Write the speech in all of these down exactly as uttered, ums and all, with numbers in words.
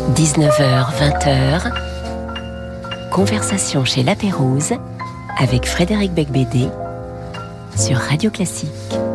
dix-neuf heures vingt, conversation chez La Pérouse avec Frédéric Becbédé sur Radio Classique.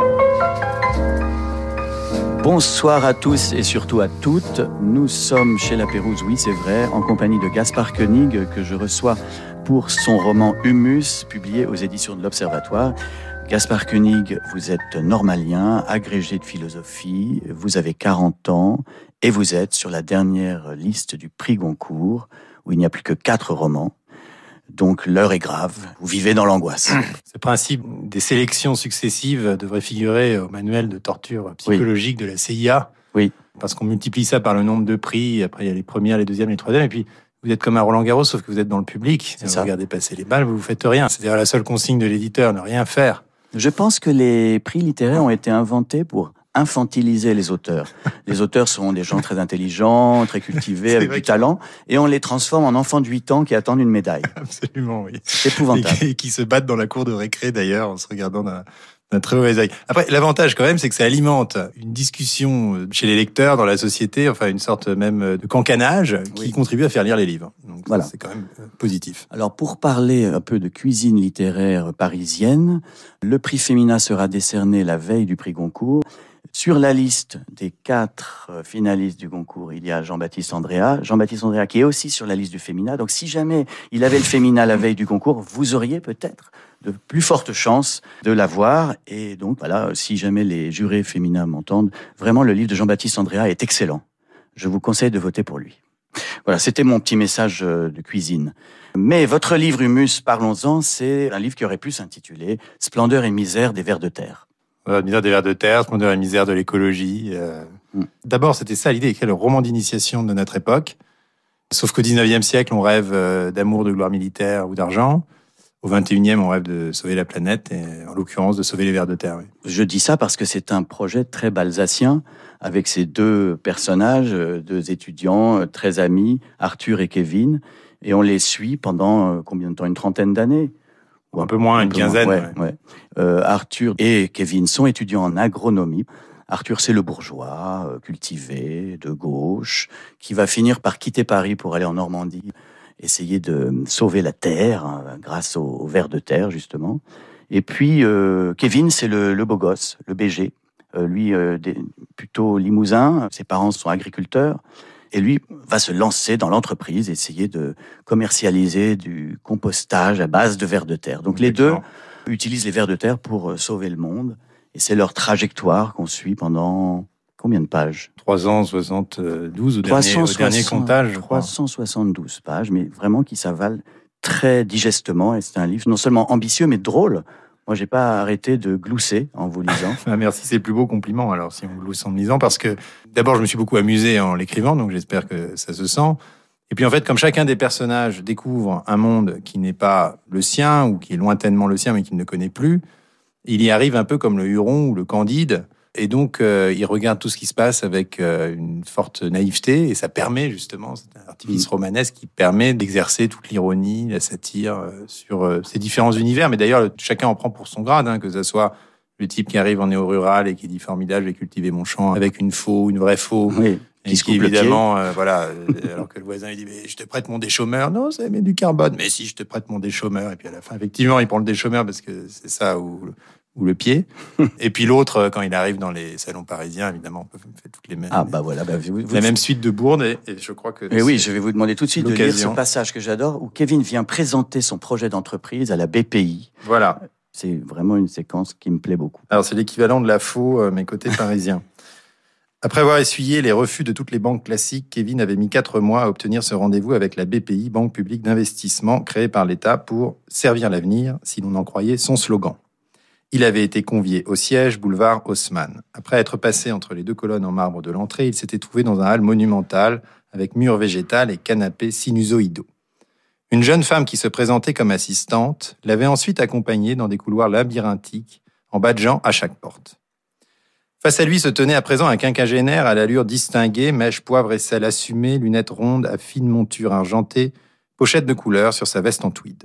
Bonsoir à tous et surtout à toutes. Nous sommes chez La Pérouse, oui c'est vrai, en compagnie de Gaspard Koenig que je reçois pour son roman Humus, publié aux éditions de l'Observatoire. Gaspard Koenig, vous êtes normalien, agrégé de philosophie, vous avez quarante ans et vous êtes sur la dernière liste du prix Goncourt, où il n'y a plus que quatre romans. Donc l'heure est grave, vous vivez dans l'angoisse. Ce principe des sélections successives devrait figurer au manuel de torture psychologique oui. de la C I A. Oui. Parce qu'on multiplie ça par le nombre de prix, après il y a les premières, les deuxièmes, les troisièmes, et puis vous êtes comme à Roland-Garros, sauf que vous êtes dans le public. C'est vous ça. Regardez passer les balles, vous ne faites rien. C'est-à-dire la seule consigne de l'éditeur, ne rien faire. Je pense que les prix littéraires ont été inventés pour infantiliser les auteurs. Les auteurs sont des gens très intelligents, très cultivés, avec du talent, et on les transforme en enfants de huit ans qui attendent une médaille. Absolument, oui. C'est épouvantable. Et qui, qui se battent dans la cour de récré, d'ailleurs, en se regardant d'un, d'un très mauvais œil. Après, l'avantage, quand même, c'est que ça alimente une discussion chez les lecteurs, dans la société, enfin, une sorte même de cancanage qui oui. contribue à faire lire les livres. Donc, voilà. Ça, c'est quand même positif. Alors, pour parler un peu de cuisine littéraire parisienne, le prix Femina sera décerné la veille du prix Goncourt. Sur la liste des quatre finalistes du Goncourt, il y a Jean-Baptiste Andréa. Jean-Baptiste Andréa qui est aussi sur la liste du Femina. Donc si jamais il avait le Femina la veille du Goncourt, vous auriez peut-être de plus fortes chances de l'avoir. Et donc voilà, si jamais les jurés féminins m'entendent, vraiment le livre de Jean-Baptiste Andréa est excellent. Je vous conseille de voter pour lui. Voilà, c'était mon petit message de cuisine. Mais votre livre Humus, parlons-en, c'est un livre qui aurait pu s'intituler « Splendeur et misère des vers de terre ». Euh, misère des vers de terre, splendeur et misère de l'écologie. Euh... Mm. D'abord, c'était ça l'idée, écrire le roman d'initiation de notre époque. Sauf qu'au dix-neuvième siècle, on rêve euh, d'amour, de gloire militaire ou d'argent. Au vingt et unième, on rêve de sauver la planète, et en l'occurrence, de sauver les vers de terre. Oui. Je dis ça parce que c'est un projet très balzacien, avec ces deux personnages, deux étudiants très amis, Arthur et Kevin, et on les suit pendant euh, combien de temps ? Une trentaine d'années ? Ou un peu moins, un une quinzaine. Moins, ouais, ouais. Ouais. Euh, Arthur et Kevin sont étudiants en agronomie. Arthur, c'est le bourgeois, euh, cultivé, de gauche, qui va finir par quitter Paris pour aller en Normandie, essayer de sauver la terre, hein, grâce aux, aux vers de terre, justement. Et puis, euh, Kevin, c'est le, le beau gosse, le B G. Euh, lui, euh, des, plutôt limousin, ses parents sont agriculteurs. Et lui va se lancer dans l'entreprise, essayer de commercialiser du compostage à base de vers de terre. Donc les deux utilisent les vers de terre pour sauver le monde. Et c'est leur trajectoire qu'on suit pendant combien de pages ? trois cent soixante-douze au dernier, au dernier comptage, je crois. trois cent soixante-douze pages, mais vraiment qui s'avalent très digestement. Et c'est un livre non seulement ambitieux, mais drôle. Moi, j'ai pas arrêté de glousser en vous lisant. Ah, merci, c'est le plus beau compliment, alors, si on glousse en me lisant, parce que, d'abord, je me suis beaucoup amusé en l'écrivant, donc j'espère que ça se sent. Et puis, en fait, comme chacun des personnages découvre un monde qui n'est pas le sien, ou qui est lointainement le sien, mais qu'il ne connaît plus, il y arrive un peu comme le Huron ou le Candide, et donc, euh, il regarde tout ce qui se passe avec euh, une forte naïveté, et ça permet, justement, c'est un artifice mmh. romanesque qui permet d'exercer toute l'ironie, la satire euh, sur euh, ces différents univers. Mais d'ailleurs, le, chacun en prend pour son grade, hein, que ce soit le type qui arrive en néo-rural et qui dit « formidable, j'ai cultivé mon champ avec une faux, une vraie faux oui, ». Et qui, évidemment, euh, voilà, euh, alors que le voisin, il dit, mais je te prête mon déchômeur. Non, ça émet du carbone. Mais si, je te prête mon déchômeur. Et puis à la fin, effectivement, il prend le déchômeur parce que c'est ça ou, ou le pied. Et puis l'autre, quand il arrive dans les salons parisiens, évidemment, on fait toutes les mêmes. Ah, bah voilà, bah, vous, vous, la même suite de bourdes. Et, et je crois que. Mais oui, je vais vous demander tout de suite l'occasion. de lire ce passage que j'adore où Kevin vient présenter son projet d'entreprise à la B P I. Voilà. C'est vraiment une séquence qui me plaît beaucoup. Alors, c'est l'équivalent de la faux, euh, mais côté parisien. Après avoir essuyé les refus de toutes les banques classiques, Kevin avait mis quatre mois à obtenir ce rendez-vous avec la B P I, Banque publique d'investissement, créée par l'État pour servir l'avenir, si l'on en croyait son slogan. Il avait été convié au siège, boulevard Haussmann. Après être passé entre les deux colonnes en marbre de l'entrée, il s'était trouvé dans un hall monumental avec murs végétales et canapés sinusoïdaux. Une jeune femme qui se présentait comme assistante l'avait ensuite accompagné dans des couloirs labyrinthiques, en badgeant à chaque porte. Face à lui se tenait à présent un quinquagénaire à l'allure distinguée, mèche poivre et sel assumée, lunettes rondes à fine monture argentée, pochette de couleur sur sa veste en tweed.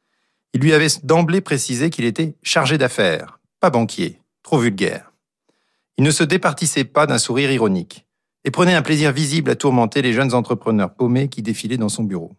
Il lui avait d'emblée précisé qu'il était chargé d'affaires, pas banquier, trop vulgaire. Il ne se départissait pas d'un sourire ironique. et prenait un plaisir visible à tourmenter les jeunes entrepreneurs paumés qui défilaient dans son bureau.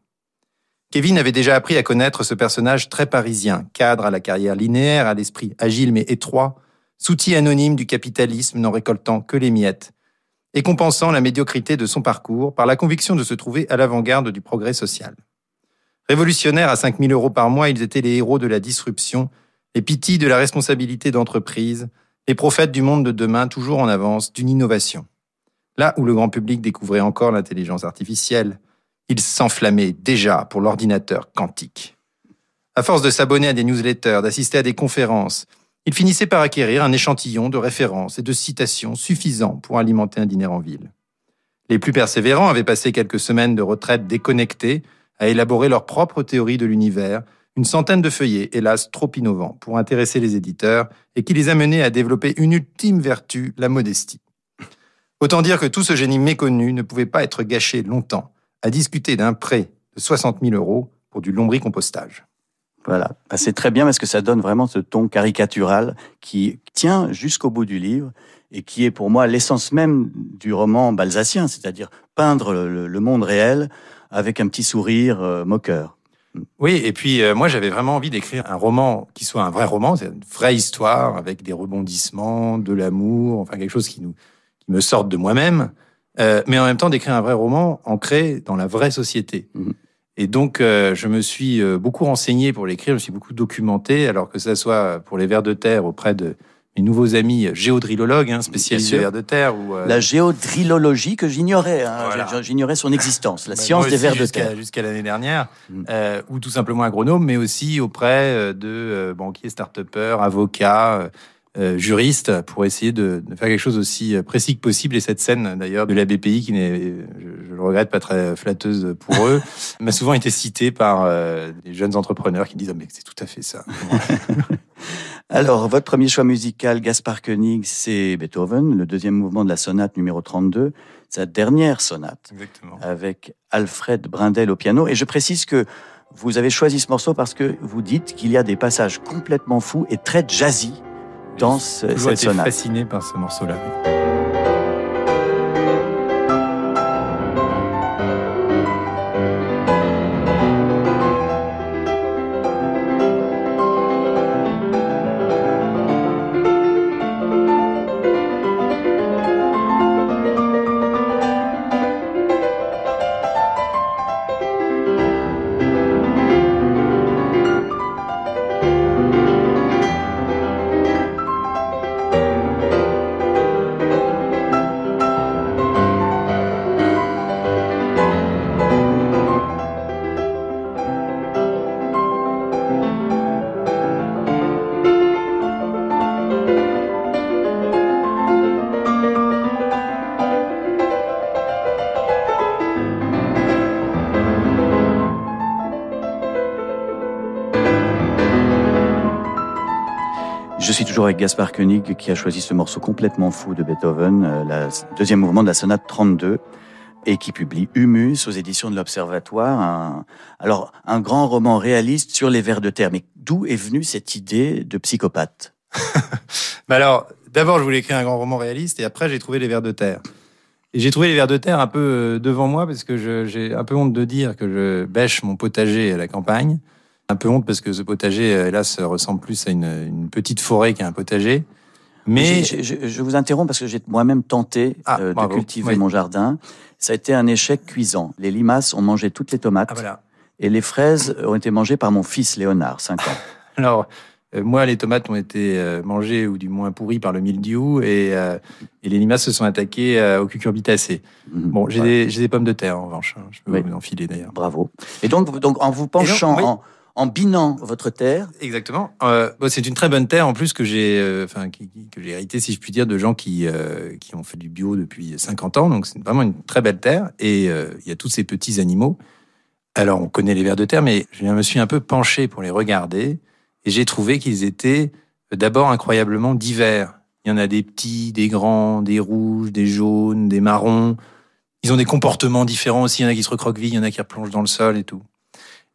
Kevin avait déjà appris à connaître ce personnage très parisien, cadre à la carrière linéaire, à l'esprit agile mais étroit, soutil anonyme du capitalisme n'en récoltant que les miettes, et compensant la médiocrité de son parcours par la conviction de se trouver à l'avant-garde du progrès social. Révolutionnaires à cinq mille euros par mois, ils étaient les héros de la disruption, les pitis de la responsabilité d'entreprise, les prophètes du monde de demain toujours en avance d'une innovation. Là où le grand public découvrait encore l'intelligence artificielle, ils s'enflammaient déjà pour l'ordinateur quantique. À force de s'abonner à des newsletters, d'assister à des conférences, ils finissaient par acquérir un échantillon de références et de citations suffisants pour alimenter un dîner en ville. Les plus persévérants avaient passé quelques semaines de retraite déconnectées à élaborer leur propre théorie de l'univers, une centaine de feuillets, hélas trop innovants, pour intéresser les éditeurs et qui les amenaient à développer une ultime vertu, la modestie. Autant dire que tout ce génie méconnu ne pouvait pas être gâché longtemps à discuter d'un prêt de soixante mille euros pour du lombricompostage. Voilà, c'est très bien parce que ça donne vraiment ce ton caricatural qui tient jusqu'au bout du livre et qui est pour moi l'essence même du roman balzacien, c'est-à-dire peindre le, le monde réel avec un petit sourire euh, moqueur. Oui, et puis euh, moi j'avais vraiment envie d'écrire un roman qui soit un vrai roman, c'est une vraie histoire avec des rebondissements, de l'amour, enfin quelque chose qui, nous, qui me sorte de moi-même, euh, mais en même temps d'écrire un vrai roman ancré dans la vraie société. Mmh. Et donc, euh, je me suis euh, beaucoup renseigné pour l'écrire, je me suis beaucoup documenté, alors que ça soit pour les vers de terre auprès de mes nouveaux amis géodrillologues, hein, spécialistes des vers de terre. Ou, euh... La géodrillologie que j'ignorais, hein, voilà. J'ignorais son existence, la bah, science des vers de jusqu'à, terre. Jusqu'à l'année dernière, mmh. euh, ou tout simplement agronome, mais aussi auprès de euh, banquiers, start-upers, avocats, Euh, juriste pour essayer de, de faire quelque chose aussi précis que possible. Et cette scène, d'ailleurs, de la B P I, qui n'est, je, je le regrette, pas très flatteuse pour eux, m'a souvent été citée par euh, des jeunes entrepreneurs qui disent « Ah, mais c'est tout à fait ça ». Alors, votre premier choix musical, Gaspard Koenig, c'est Beethoven, le deuxième mouvement de la sonate numéro trente-deux, sa dernière sonate. Exactement. Avec Alfred Brindel au piano. Et je précise que vous avez choisi ce morceau parce que vous dites qu'il y a des passages complètement fous et très jazzy dans ce, cette sonate. J'ai toujours été fasciné par ce morceau-là. Je suis toujours avec Gaspard Koenig qui a choisi ce morceau complètement fou de Beethoven, euh, le deuxième mouvement de la sonate trente-deux, et qui publie Humus aux éditions de l'Observatoire. Un, alors, un grand roman réaliste sur les vers de terre. Mais d'où est venue cette idée de psychopathe? bah alors, d'abord, je voulais écrire un grand roman réaliste, et après, j'ai trouvé les vers de terre. Et j'ai trouvé les vers de terre un peu devant moi, parce que je, j'ai un peu honte de dire que je bêche mon potager à la campagne. Un peu honte parce que ce potager, hélas, ressemble plus à une, une petite forêt qu'à un potager. Mais je, je, je vous interromps parce que j'ai moi-même tenté ah, euh, de bravo. cultiver oui. mon jardin. Ça a été un échec cuisant. Les limaces ont mangé toutes les tomates. Ah, voilà. Et les fraises ont été mangées par mon fils Léonard, cinq ans. Alors, euh, moi, les tomates ont été euh, mangées, ou du moins pourries, par le mildiou, et, euh, et les limaces se sont attaquées euh, aux cucurbitacées. Mmh, bon, j'ai, ouais. des, j'ai des pommes de terre, en revanche. Hein. Je peux oui. vous en filer, d'ailleurs. Bravo. Et donc, donc en vous penchant... Donc, oui. en, En binant votre terre. Exactement. Euh, bon, c'est une très bonne terre en plus que j'ai, euh, enfin, qui, qui, que j'ai hérité, si je puis dire, de gens qui euh, qui ont fait du bio depuis cinquante ans. Donc c'est vraiment une très belle terre. Et il euh, y a tous ces petits animaux. Alors on connaît les vers de terre, mais je me suis un peu penché pour les regarder et j'ai trouvé qu'ils étaient d'abord incroyablement divers. Il y en a des petits, des grands, des rouges, des jaunes, des marrons. Ils ont des comportements différents aussi. Il y en a qui se recroquevillent, il y en a qui replongent dans le sol et tout.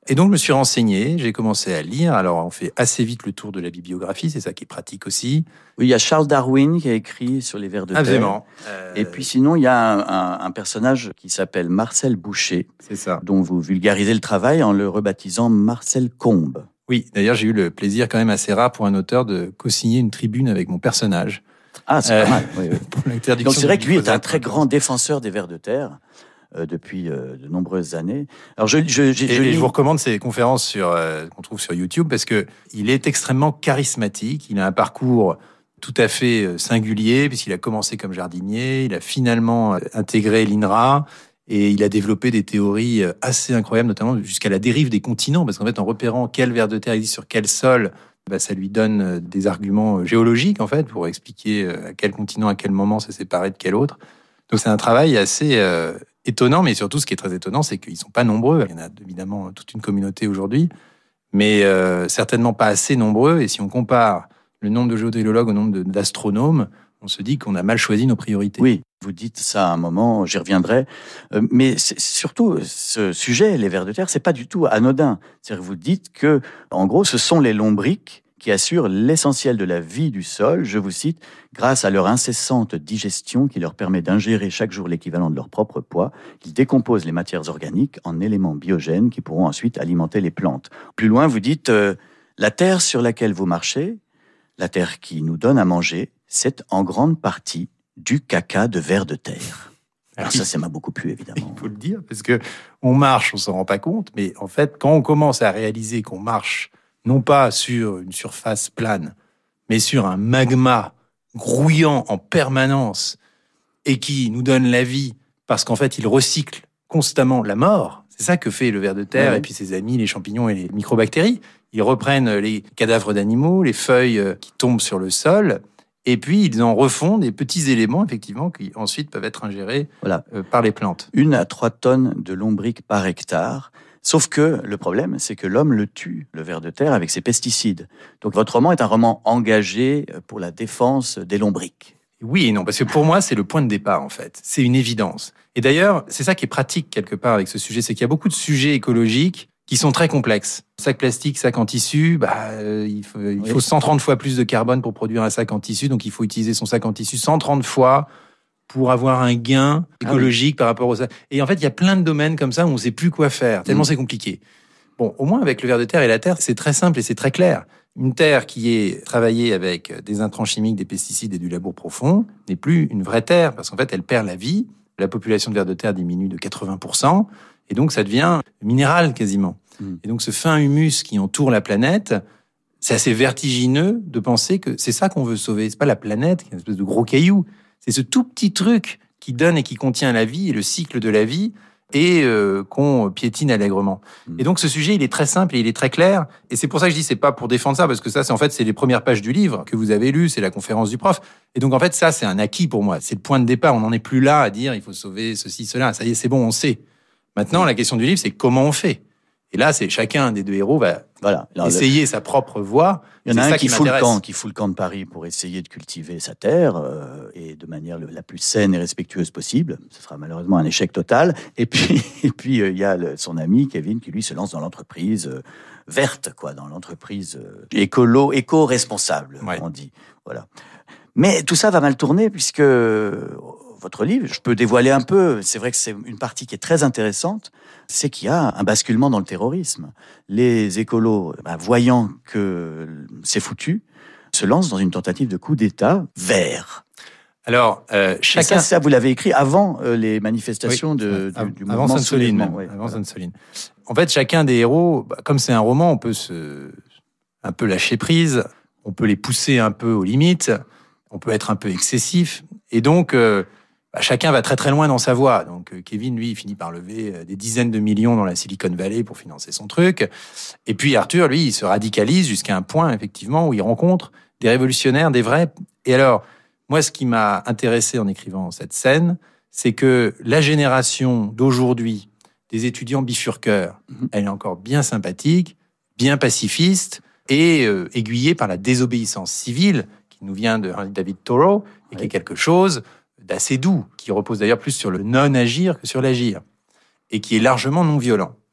Et donc, je me suis renseigné, j'ai commencé à lire. Alors, on fait assez vite le tour de la bibliographie, c'est ça qui est pratique aussi. Oui, il y a Charles Darwin qui a écrit sur les vers de terre. Absolument. Euh... Et puis sinon, il y a un, un, un personnage qui s'appelle Marcel Boucher, c'est ça, dont vous vulgarisez le travail en le rebaptisant Marcel Combe. Oui, d'ailleurs, j'ai eu le plaisir quand même assez rare pour un auteur de co-signer une tribune avec mon personnage. Ah, c'est euh... pas mal. Oui, oui. Donc c'est vrai que lui est un très grand défenseur des vers de terre. Euh, depuis euh, de nombreuses années. Alors je, je, je, et, je, et je vous recommande ses conférences sur, euh, qu'on trouve sur YouTube parce que il est extrêmement charismatique. Il a un parcours tout à fait singulier puisqu'il a commencé comme jardinier. Il a finalement intégré l'I N R A et il a développé des théories assez incroyables, notamment jusqu'à la dérive des continents. Parce qu'en fait, en repérant quel ver de terre existe sur quel sol, bah, ça lui donne des arguments géologiques en fait pour expliquer à quel continent, à quel moment c'est séparé de quel autre. Donc c'est un travail assez euh, étonnant, mais surtout, ce qui est très étonnant, c'est qu'ils ne sont pas nombreux. Il y en a évidemment toute une communauté aujourd'hui, mais euh, certainement pas assez nombreux. Et si on compare le nombre de géodéologues au nombre de, d'astronomes, on se dit qu'on a mal choisi nos priorités. Oui, vous dites ça à un moment, j'y reviendrai. Euh, mais c'est, surtout, ce sujet, les vers de terre, c'est pas du tout anodin. C'est-à-dire que vous dites que, en gros, ce sont les lombrics qui assurent l'essentiel de la vie du sol, je vous cite, grâce à leur incessante digestion qui leur permet d'ingérer chaque jour l'équivalent de leur propre poids, ils décomposent les matières organiques en éléments biogènes qui pourront ensuite alimenter les plantes. Plus loin, vous dites, euh, la terre sur laquelle vous marchez, la terre qui nous donne à manger, c'est en grande partie du caca de vers de terre. Alors ça, ça m'a beaucoup plu, évidemment. Il faut le dire, parce que on marche, on s'en rend pas compte, mais en fait, quand on commence à réaliser qu'on marche non pas sur une surface plane, mais sur un magma grouillant en permanence et qui nous donne la vie parce qu'en fait, il recycle constamment la mort. C'est ça que fait le ver de terre ouais. Et puis ses amis, les champignons et les microbactéries. Ils reprennent les cadavres d'animaux, les feuilles qui tombent sur le sol, et puis ils en refont des petits éléments, effectivement, qui ensuite peuvent être ingérés voilà. euh, par les plantes. Une à trois tonnes de lombric par hectare. Sauf que le problème, c'est que l'homme le tue, le ver de terre, avec ses pesticides. Donc votre roman est un roman engagé pour la défense des lombrics. Oui et non, parce que pour moi, c'est le point de départ, en fait. C'est une évidence. Et d'ailleurs, c'est ça qui est pratique, quelque part, avec ce sujet, c'est qu'il y a beaucoup de sujets écologiques qui sont très complexes. Sac plastique, sac en tissu, bah, euh, il faut, il faut oui. cent trente fois plus de carbone pour produire un sac en tissu, donc il faut utiliser son sac en tissu cent trente fois pour avoir un gain écologique ah oui. par rapport au sac. Et en fait, il y a plein de domaines comme ça où on ne sait plus quoi faire, tellement mmh. c'est compliqué. Bon, au moins avec le ver de terre et la terre, c'est très simple et c'est très clair. Une terre qui est travaillée avec des intrants chimiques, des pesticides et du labour profond n'est plus une vraie terre, parce qu'en fait, elle perd la vie. La population de ver de terre diminue de quatre-vingts pour cent, et donc ça devient minéral quasiment. Mmh. Et donc ce fin humus qui entoure la planète, c'est assez vertigineux de penser que c'est ça qu'on veut sauver. C'est pas la planète, qui est une espèce de gros caillou. C'est ce tout petit truc qui donne et qui contient la vie et le cycle de la vie et euh, qu'on piétine allègrement. Mmh. Et donc ce sujet, il est très simple et il est très clair. Et c'est pour ça que je dis, c'est pas pour défendre ça, parce que ça, c'est en fait, c'est les premières pages du livre que vous avez lu, c'est la conférence du prof. Et donc en fait, ça, c'est un acquis pour moi. C'est le point de départ. On n'en est plus là à dire, il faut sauver ceci, cela. Ça y est, c'est bon, on sait. Maintenant, la question du livre, c'est comment on fait. Et là, c'est chacun des deux héros va voilà. Alors, essayer le... sa propre voie. Il y en a un qui, qui fout le camp, qui fout le camp de Paris pour essayer de cultiver sa terre euh, et de manière le, la plus saine et respectueuse possible. Ce sera malheureusement un échec total. Et puis, et puis euh, il y a le, son ami Kevin qui lui se lance dans l'entreprise euh, verte, quoi, dans l'entreprise euh, écolo, éco-responsable, ouais. on dit. Voilà. Mais tout ça va mal tourner puisque euh, votre livre, je peux dévoiler un peu. C'est vrai que c'est une partie qui est très intéressante. C'est qu'il y a un basculement dans le terrorisme. Les écolos, bah, voyant que c'est foutu, se lancent dans une tentative de coup d'État vert. Alors, euh, chacun... Ça, ça, vous l'avez écrit avant euh, les manifestations oui, de, av- du, du avant mouvement Sainte-Soline. Soulèvement. Ouais, avant voilà. Sainte-Soline. En fait, chacun des héros, bah, comme c'est un roman, on peut se un peu lâcher prise, on peut les pousser un peu aux limites, on peut être un peu excessif, et donc... Euh, Bah, chacun va très très loin dans sa voie. Donc euh, Kevin, lui, il finit par lever euh, des dizaines de millions dans la Silicon Valley pour financer son truc. Et puis Arthur, lui, il se radicalise jusqu'à un point, effectivement, où il rencontre des révolutionnaires, des vrais. Et alors, moi, ce qui m'a intéressé en écrivant cette scène, c'est que la génération d'aujourd'hui, des étudiants bifurqueurs, mmh. elle est encore bien sympathique, bien pacifiste et euh, aiguillée par la désobéissance civile qui nous vient de David Thoreau et oui. qui est quelque chose d'assez doux, qui repose d'ailleurs plus sur le non-agir que sur l'agir, et qui est largement non-violent.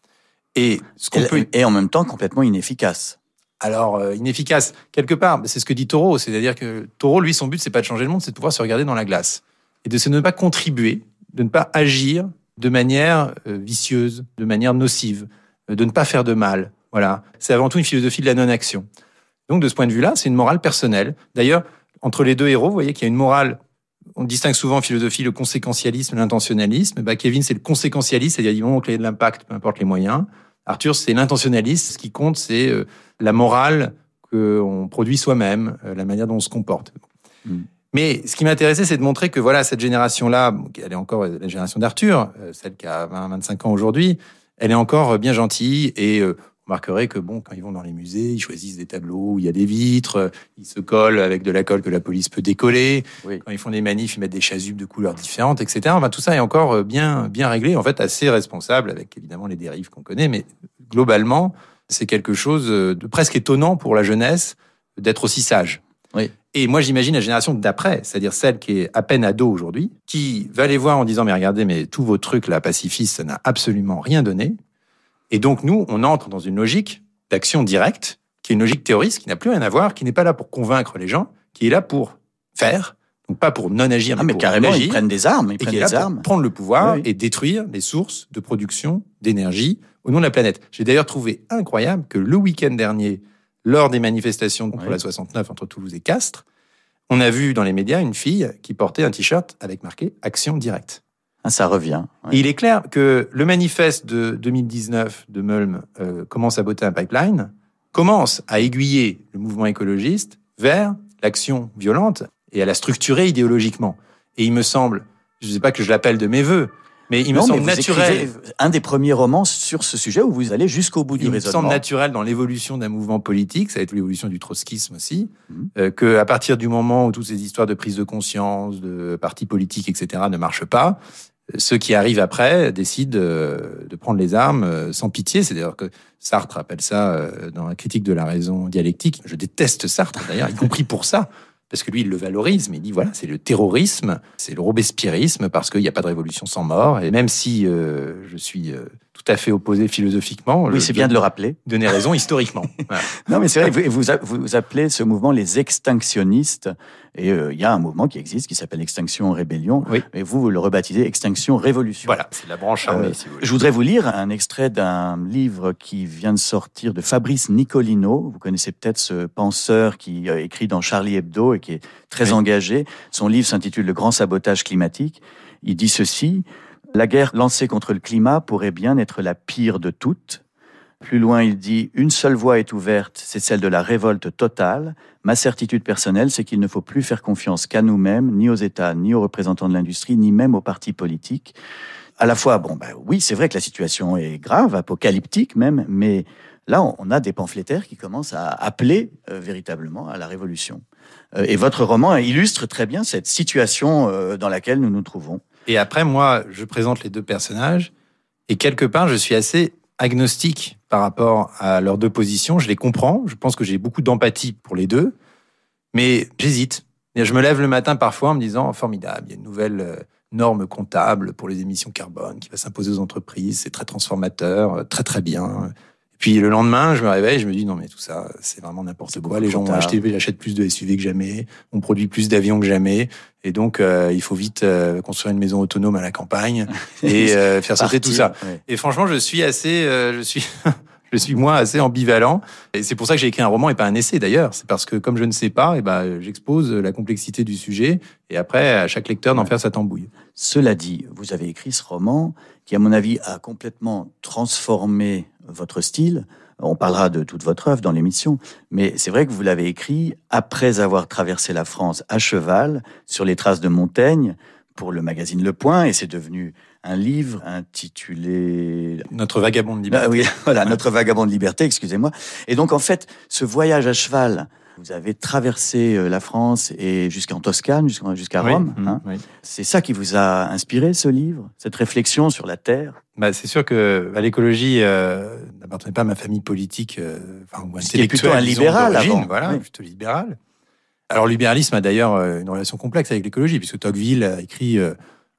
Et, ce qu'on et, peut... et en même temps complètement inefficace. Alors, euh, inefficace, quelque part, c'est ce que dit Thoreau, c'est-à-dire que Thoreau, lui, son but, c'est pas de changer le monde, c'est de pouvoir se regarder dans la glace. Et de, de ne pas contribuer, de ne pas agir de manière euh, vicieuse, de manière nocive, euh, de ne pas faire de mal. Voilà. C'est avant tout une philosophie de la non-action. Donc, de ce point de vue-là, c'est une morale personnelle. D'ailleurs, entre les deux héros, vous voyez qu'il y a une morale, on distingue souvent en philosophie le conséquentialisme et l'intentionnalisme. Bah, Kevin, c'est le conséquentialiste, c'est-à-dire du moment qu'il y a de l'impact, peu importe les moyens. Arthur, c'est l'intentionnaliste. Ce qui compte, c'est euh, la morale qu'on produit soi-même, euh, la manière dont on se comporte. Mm. Mais ce qui m'intéressait, c'est de montrer que voilà, cette génération-là, elle est encore la génération d'Arthur, euh, celle qui a vingt à vingt-cinq ans aujourd'hui, elle est encore bien gentille. Et euh, vous remarquerez que bon, quand ils vont dans les musées, ils choisissent des tableaux où il y a des vitres, euh, ils se collent avec de la colle que la police peut décoller. Oui. Quand ils font des manifs, ils mettent des chasubles de couleurs différentes, et cetera. Enfin, tout ça est encore bien, bien réglé, en fait, assez responsable, avec évidemment les dérives qu'on connaît, mais globalement, c'est quelque chose de presque étonnant pour la jeunesse d'être aussi sage. Oui. Et moi, j'imagine la génération d'après, c'est-à-dire celle qui est à peine ado aujourd'hui, qui va les voir en disant « Mais regardez, mais tous vos trucs là, pacifistes, ça n'a absolument rien donné. » Et donc, nous, on entre dans une logique d'action directe, qui est une logique théoriste, qui n'a plus rien à voir, qui n'est pas là pour convaincre les gens, qui est là pour faire, donc pas pour non-agir, ah, mais, mais pour carrément, agir, ils prennent des armes, ils et prennent qui est là des armes. pour prendre le pouvoir oui, oui. et détruire les sources de production d'énergie au nom de la planète. J'ai d'ailleurs trouvé incroyable que le week-end dernier, lors des manifestations contre oui. la soixante-neuf entre Toulouse et Castres, on a vu dans les médias une fille qui portait un t-shirt avec marqué « Action directe ». Ah, ça revient. Ouais. Et il est clair que le manifeste de deux mille dix-neuf de Meulm, euh, Comment saboter un pipeline, commence à aiguiller le mouvement écologiste vers l'action violente et à la structurer idéologiquement. Et il me semble, je ne sais pas que je l'appelle de mes voeux, mais il me non, semble mais vous naturel. Un des premiers romans sur ce sujet où vous allez jusqu'au bout du il raisonnement. Il me semble naturel dans l'évolution d'un mouvement politique, ça a été l'évolution du trotskisme aussi, mmh. euh, qu'à partir du moment où toutes ces histoires de prise de conscience, de partis politiques, et cetera ne marchent pas, ceux qui arrivent après décident de, de prendre les armes sans pitié. C'est-à-dire que Sartre appelle ça dans la critique de la raison dialectique. Je déteste Sartre d'ailleurs, y compris pour ça. Parce que lui, il le valorise, mais il dit, voilà, c'est le terrorisme, c'est le robespierrisme, parce qu'il n'y a pas de révolution sans mort. Et même si euh, je suis euh, tout à fait opposé philosophiquement... Oui, c'est bien de le rappeler. Donner raison historiquement. Voilà. Non, mais c'est vrai, vous, vous, vous appelez ce mouvement les extinctionnistes. Et il euh, y a un mouvement qui existe, qui s'appelle Extinction Rébellion. Oui. Mais vous, vous le rebaptisez Extinction Révolution. Voilà, c'est la branche armée, euh, si vous voulez. Je voudrais vous lire un extrait d'un livre qui vient de sortir de Fabrice Nicolino. Vous connaissez peut-être ce penseur qui a écrit dans Charlie Hebdo et qui est très oui. engagé. Son livre s'intitule Le grand sabotage climatique. Il dit ceci: « La guerre lancée contre le climat pourrait bien être la pire de toutes. » Plus loin, il dit « Une seule voie est ouverte, c'est celle de la révolte totale. Ma certitude personnelle, c'est qu'il ne faut plus faire confiance qu'à nous-mêmes, ni aux États, ni aux représentants de l'industrie, ni même aux partis politiques. » À la fois, bon, ben oui, c'est vrai que la situation est grave, apocalyptique même, mais là, on a des pamphlétaires qui commencent à appeler euh, véritablement à la révolution. Euh, et votre roman illustre très bien cette situation euh, dans laquelle nous nous trouvons. Et après, moi, je présente les deux personnages, et quelque part, je suis assez agnostique par rapport à leurs deux positions. Je les comprends. Je pense que j'ai beaucoup d'empathie pour les deux. Mais j'hésite. Je me lève le matin parfois en me disant oh, « Formidable, il y a une nouvelle norme comptable pour les émissions carbone qui va s'imposer aux entreprises. C'est très transformateur, très très bien. » Puis le lendemain, je me réveille, je me dis « Non mais tout ça, c'est vraiment n'importe quoi. Les gens ont acheté, achètent plus de S U V que jamais. On produit plus d'avions que jamais. Et donc, euh, il faut vite euh, construire une maison autonome à la campagne et euh, faire sauter tout ça. Ouais. » Et franchement, je suis assez, euh, je suis, je suis moi assez ambivalent. Et c'est pour ça que j'ai écrit un roman et pas un essai d'ailleurs. C'est parce que comme je ne sais pas, et ben, j'expose la complexité du sujet et après à chaque lecteur d'en ouais. faire sa tambouille. Cela dit, vous avez écrit ce roman qui, à mon avis, a complètement transformé votre style. On parlera de toute votre œuvre dans l'émission, mais c'est vrai que vous l'avez écrit après avoir traversé la France à cheval, sur les traces de Montaigne, pour le magazine Le Point, et c'est devenu un livre intitulé... Notre vagabond de liberté. Ah oui, voilà, Notre vagabond de liberté, excusez-moi. Et donc, en fait, ce voyage à cheval, vous avez traversé la France et jusqu'en Toscane, jusqu'à, jusqu'à Rome. Oui, hein. Oui. C'est ça qui vous a inspiré, ce livre, cette réflexion sur la Terre? Bah, c'est sûr que bah, l'écologie euh, n'appartenait pas à ma famille politique, euh, enfin, ou intellectuelle. Plutôt un libéral avant. Voilà, oui. plutôt libéral. Alors, le libéralisme a d'ailleurs une relation complexe avec l'écologie, puisque Tocqueville a écrit euh,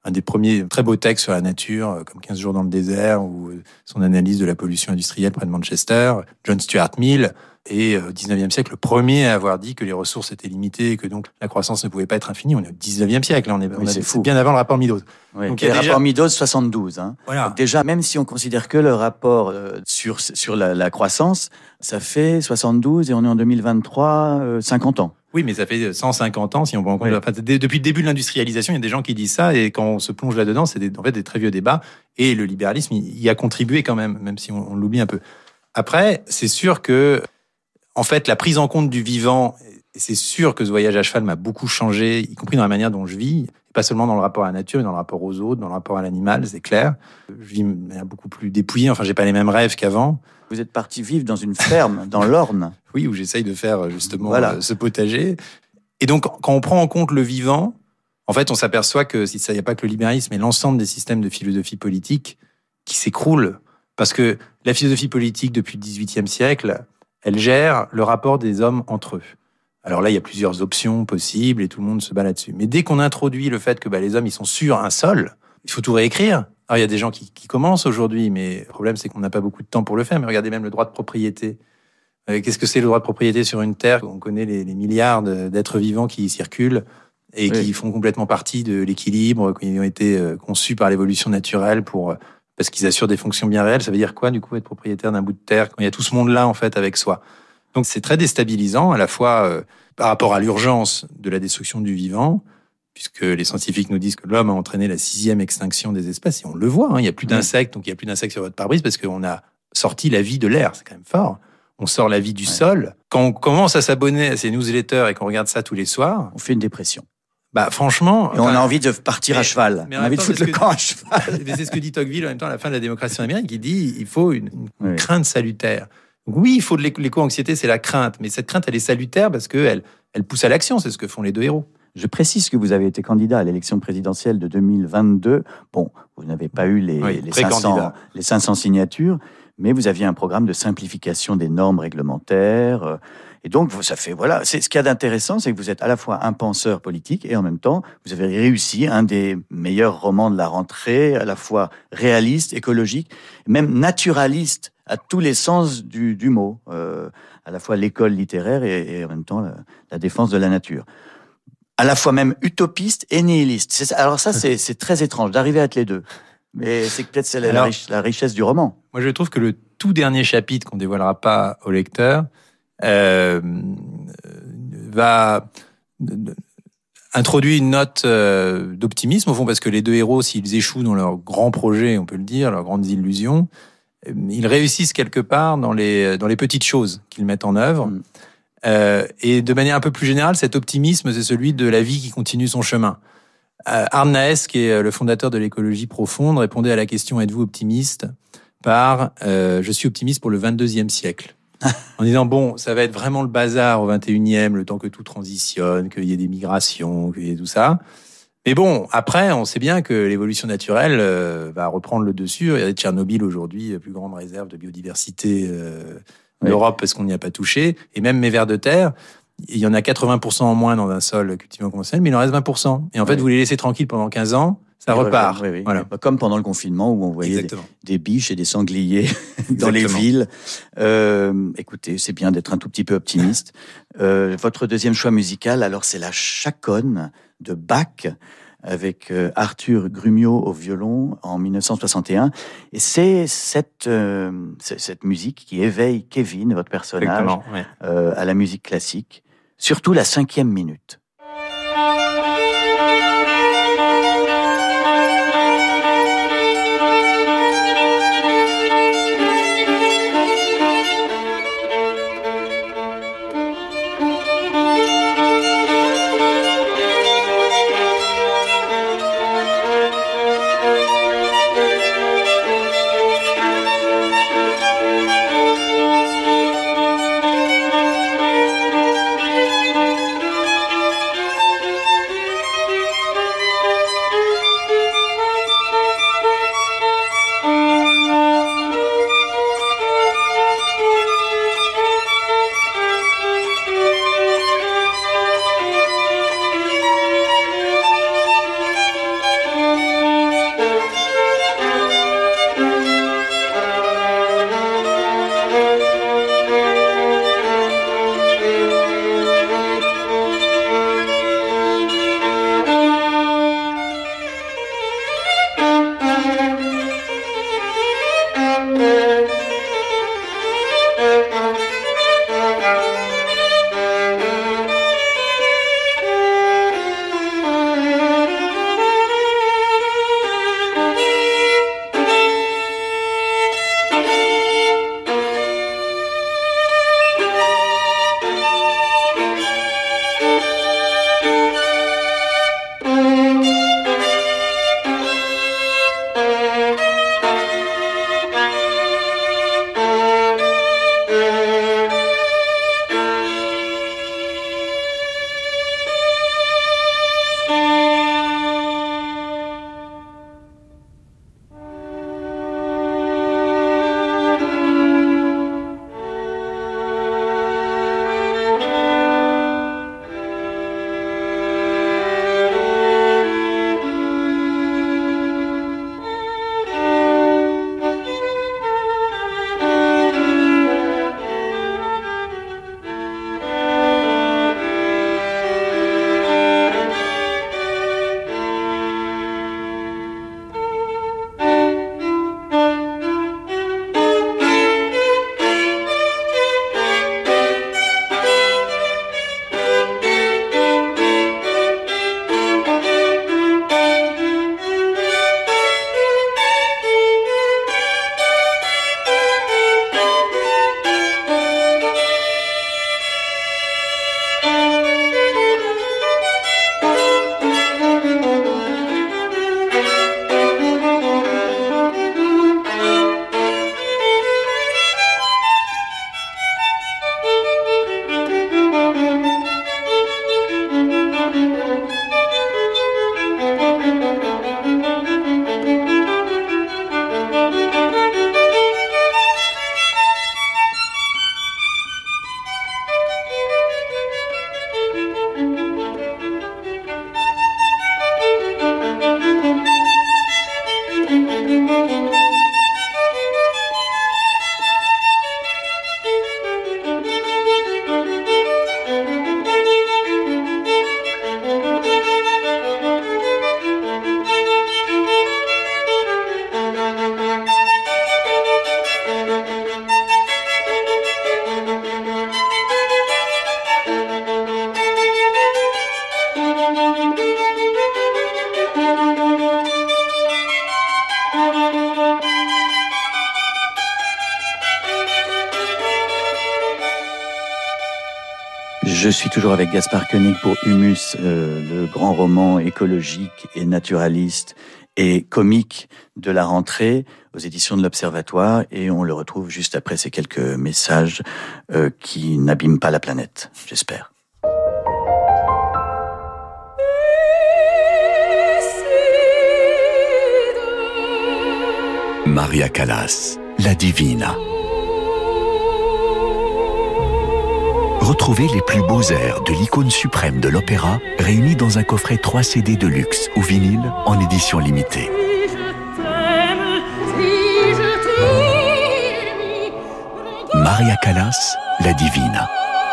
un des premiers très beaux textes sur la nature, comme quinze jours dans le désert, ou son analyse de la pollution industrielle près de Manchester. John Stuart Mill est au dix-neuvième siècle le premier à avoir dit que les ressources étaient limitées et que donc la croissance ne pouvait pas être infinie. On est au dix-neuvième siècle, là, on est, oui, on a, c'est, c'est bien avant le rapport Meadows. Oui. Donc, il y a le déjà... rapport Meadows soixante-douze. Hein. Voilà. Donc déjà, même si on considère que le rapport euh, sur, sur la, la croissance, ça fait soixante-douze et on est en deux mille vingt-trois, euh, cinquante ans. Oui, mais ça fait cent cinquante ans, si on prend en compte. Oui. Enfin, depuis le début de l'industrialisation, il y a des gens qui disent ça, et quand on se plonge là-dedans, c'est des, en fait des très vieux débats, et le libéralisme y a contribué quand même, même si on, on l'oublie un peu. Après, c'est sûr que, en fait, la prise en compte du vivant, et c'est sûr que ce voyage à cheval m'a beaucoup changé, y compris dans la manière dont je vis, pas seulement dans le rapport à la nature, mais dans le rapport aux autres, dans le rapport à l'animal, c'est clair. Je vis de manière beaucoup plus dépouillée, enfin, j'ai pas les mêmes rêves qu'avant. Vous êtes parti vivre dans une ferme, dans l'Orne. Oui, où j'essaye de faire justement voilà. ce potager. Et donc, quand on prend en compte le vivant, en fait, on s'aperçoit que si ça n'y a pas que le libéralisme, mais l'ensemble des systèmes de philosophie politique qui s'écroulent. Parce que la philosophie politique, depuis le dix-huitième siècle, elle gère le rapport des hommes entre eux. Alors là, il y a plusieurs options possibles et tout le monde se bat là-dessus. Mais dès qu'on introduit le fait que bah, les hommes, ils sont sur un sol, il faut tout réécrire. Alors, il y a des gens qui, qui commencent aujourd'hui, mais le problème, c'est qu'on n'a pas beaucoup de temps pour le faire. Mais regardez même le droit de propriété. Euh, qu'est-ce que c'est le droit de propriété sur une terre? On connaît les, les milliards d'êtres vivants qui y circulent et oui. qui font complètement partie de l'équilibre, qui ont été conçus par l'évolution naturelle pour, parce qu'ils assurent des fonctions bien réelles. Ça veut dire quoi, du coup, être propriétaire d'un bout de terre quand il y a tout ce monde-là, en fait, avec soi? Donc, c'est très déstabilisant, à la fois euh, par rapport à l'urgence de la destruction du vivant, puisque les scientifiques nous disent que l'homme a entraîné la sixième extinction des espèces, et on le voit, hein, il n'y a plus d'insectes, donc il n'y a plus d'insectes sur votre pare-brise, parce qu'on a sorti la vie de l'air, c'est quand même fort. On sort la vie du ouais. sol. Quand on commence à s'abonner à ces newsletters et qu'on regarde ça tous les soirs... On fait une dépression. Bah franchement... Et on enfin, a envie de partir mais, à cheval. On a envie de foutre le que, camp à cheval. Mais c'est ce que dit Tocqueville en même temps à la fin de la démocratie en Amérique. Il dit il faut une, une oui. crainte salutaire. Donc oui, il faut de l'éco-anxiété, c'est la crainte. Mais cette crainte, elle est salutaire parce qu'elle elle pousse à l'action. C'est ce que font les deux héros. Je précise que vous avez été candidat à l'élection présidentielle de deux mille vingt-deux. Bon, vous n'avez pas eu les, oui, les, cinq cents, les cinq cents signatures, mais vous aviez un programme de simplification des normes réglementaires. Et donc, ça fait, voilà, c'est ce qu'il y a d'intéressant, c'est que vous êtes à la fois un penseur politique et en même temps, vous avez réussi un des meilleurs romans de la rentrée, à la fois réaliste, écologique, même naturaliste à tous les sens du, du mot, euh, à la fois l'école littéraire et, et en même temps la, la défense de la nature. À la fois même utopiste et nihiliste. C'est ça, alors ça, c'est, c'est très étrange d'arriver à être les deux. Mais c'est peut-être c'est la, alors, la richesse du roman. Moi, je trouve que le tout dernier chapitre qu'on dévoilera pas au lecteur euh, va introduire une note euh, d'optimisme au fond, parce que les deux héros, s'ils échouent dans leurs grands projets, on peut le dire, leurs grandes illusions, ils réussissent quelque part dans les dans les petites choses qu'ils mettent en œuvre. Mmh. Euh, et de manière un peu plus générale, cet optimisme, c'est celui de la vie qui continue son chemin. Euh, Arne Naes, qui est le fondateur de l'écologie profonde, répondait à la question « Êtes-vous optimiste ?» par euh, « Je suis optimiste pour le vingt-deuxième siècle ». En disant, bon, ça va être vraiment le bazar au vingt et unième, le temps que tout transitionne, qu'il y ait des migrations, qu'il y ait tout ça. Mais bon, après, on sait bien que l'évolution naturelle euh, va reprendre le dessus. Regardez Tchernobyl aujourd'hui, plus grande réserve de biodiversité euh, oui. d'Europe parce qu'on n'y a pas touché. Et même mes vers de terre, il y en a quatre-vingts pour cent en moins dans un sol cultivé conventionnel, mais il en reste vingt pour cent. Et en fait, oui. vous les laissez tranquilles pendant quinze ans, ça et repart. Oui, oui. Voilà. Comme pendant le confinement où on voyait des, des biches et des sangliers dans les villes. Euh, écoutez, c'est bien d'être un tout petit peu optimiste. euh, votre deuxième choix musical, alors c'est la Chaconne de Bach, avec euh, Arthur Grumio au violon en dix-neuf cent soixante et un. Et c'est cette, euh, c'est cette musique qui éveille Kevin, votre personnage, ouais. euh, à la musique classique, surtout la cinquième minute. Je suis toujours avec Gaspard Koenig pour Humus, euh, le grand roman écologique et naturaliste et comique de la rentrée aux éditions de l'Observatoire, et on le retrouve juste après ces quelques messages euh, qui n'abîment pas la planète, j'espère. Maria Callas, la Divina. Retrouvez les plus beaux airs de l'icône suprême de l'opéra réunis dans un coffret trois C D de luxe ou vinyle en édition limitée. Maria Callas, la Divina.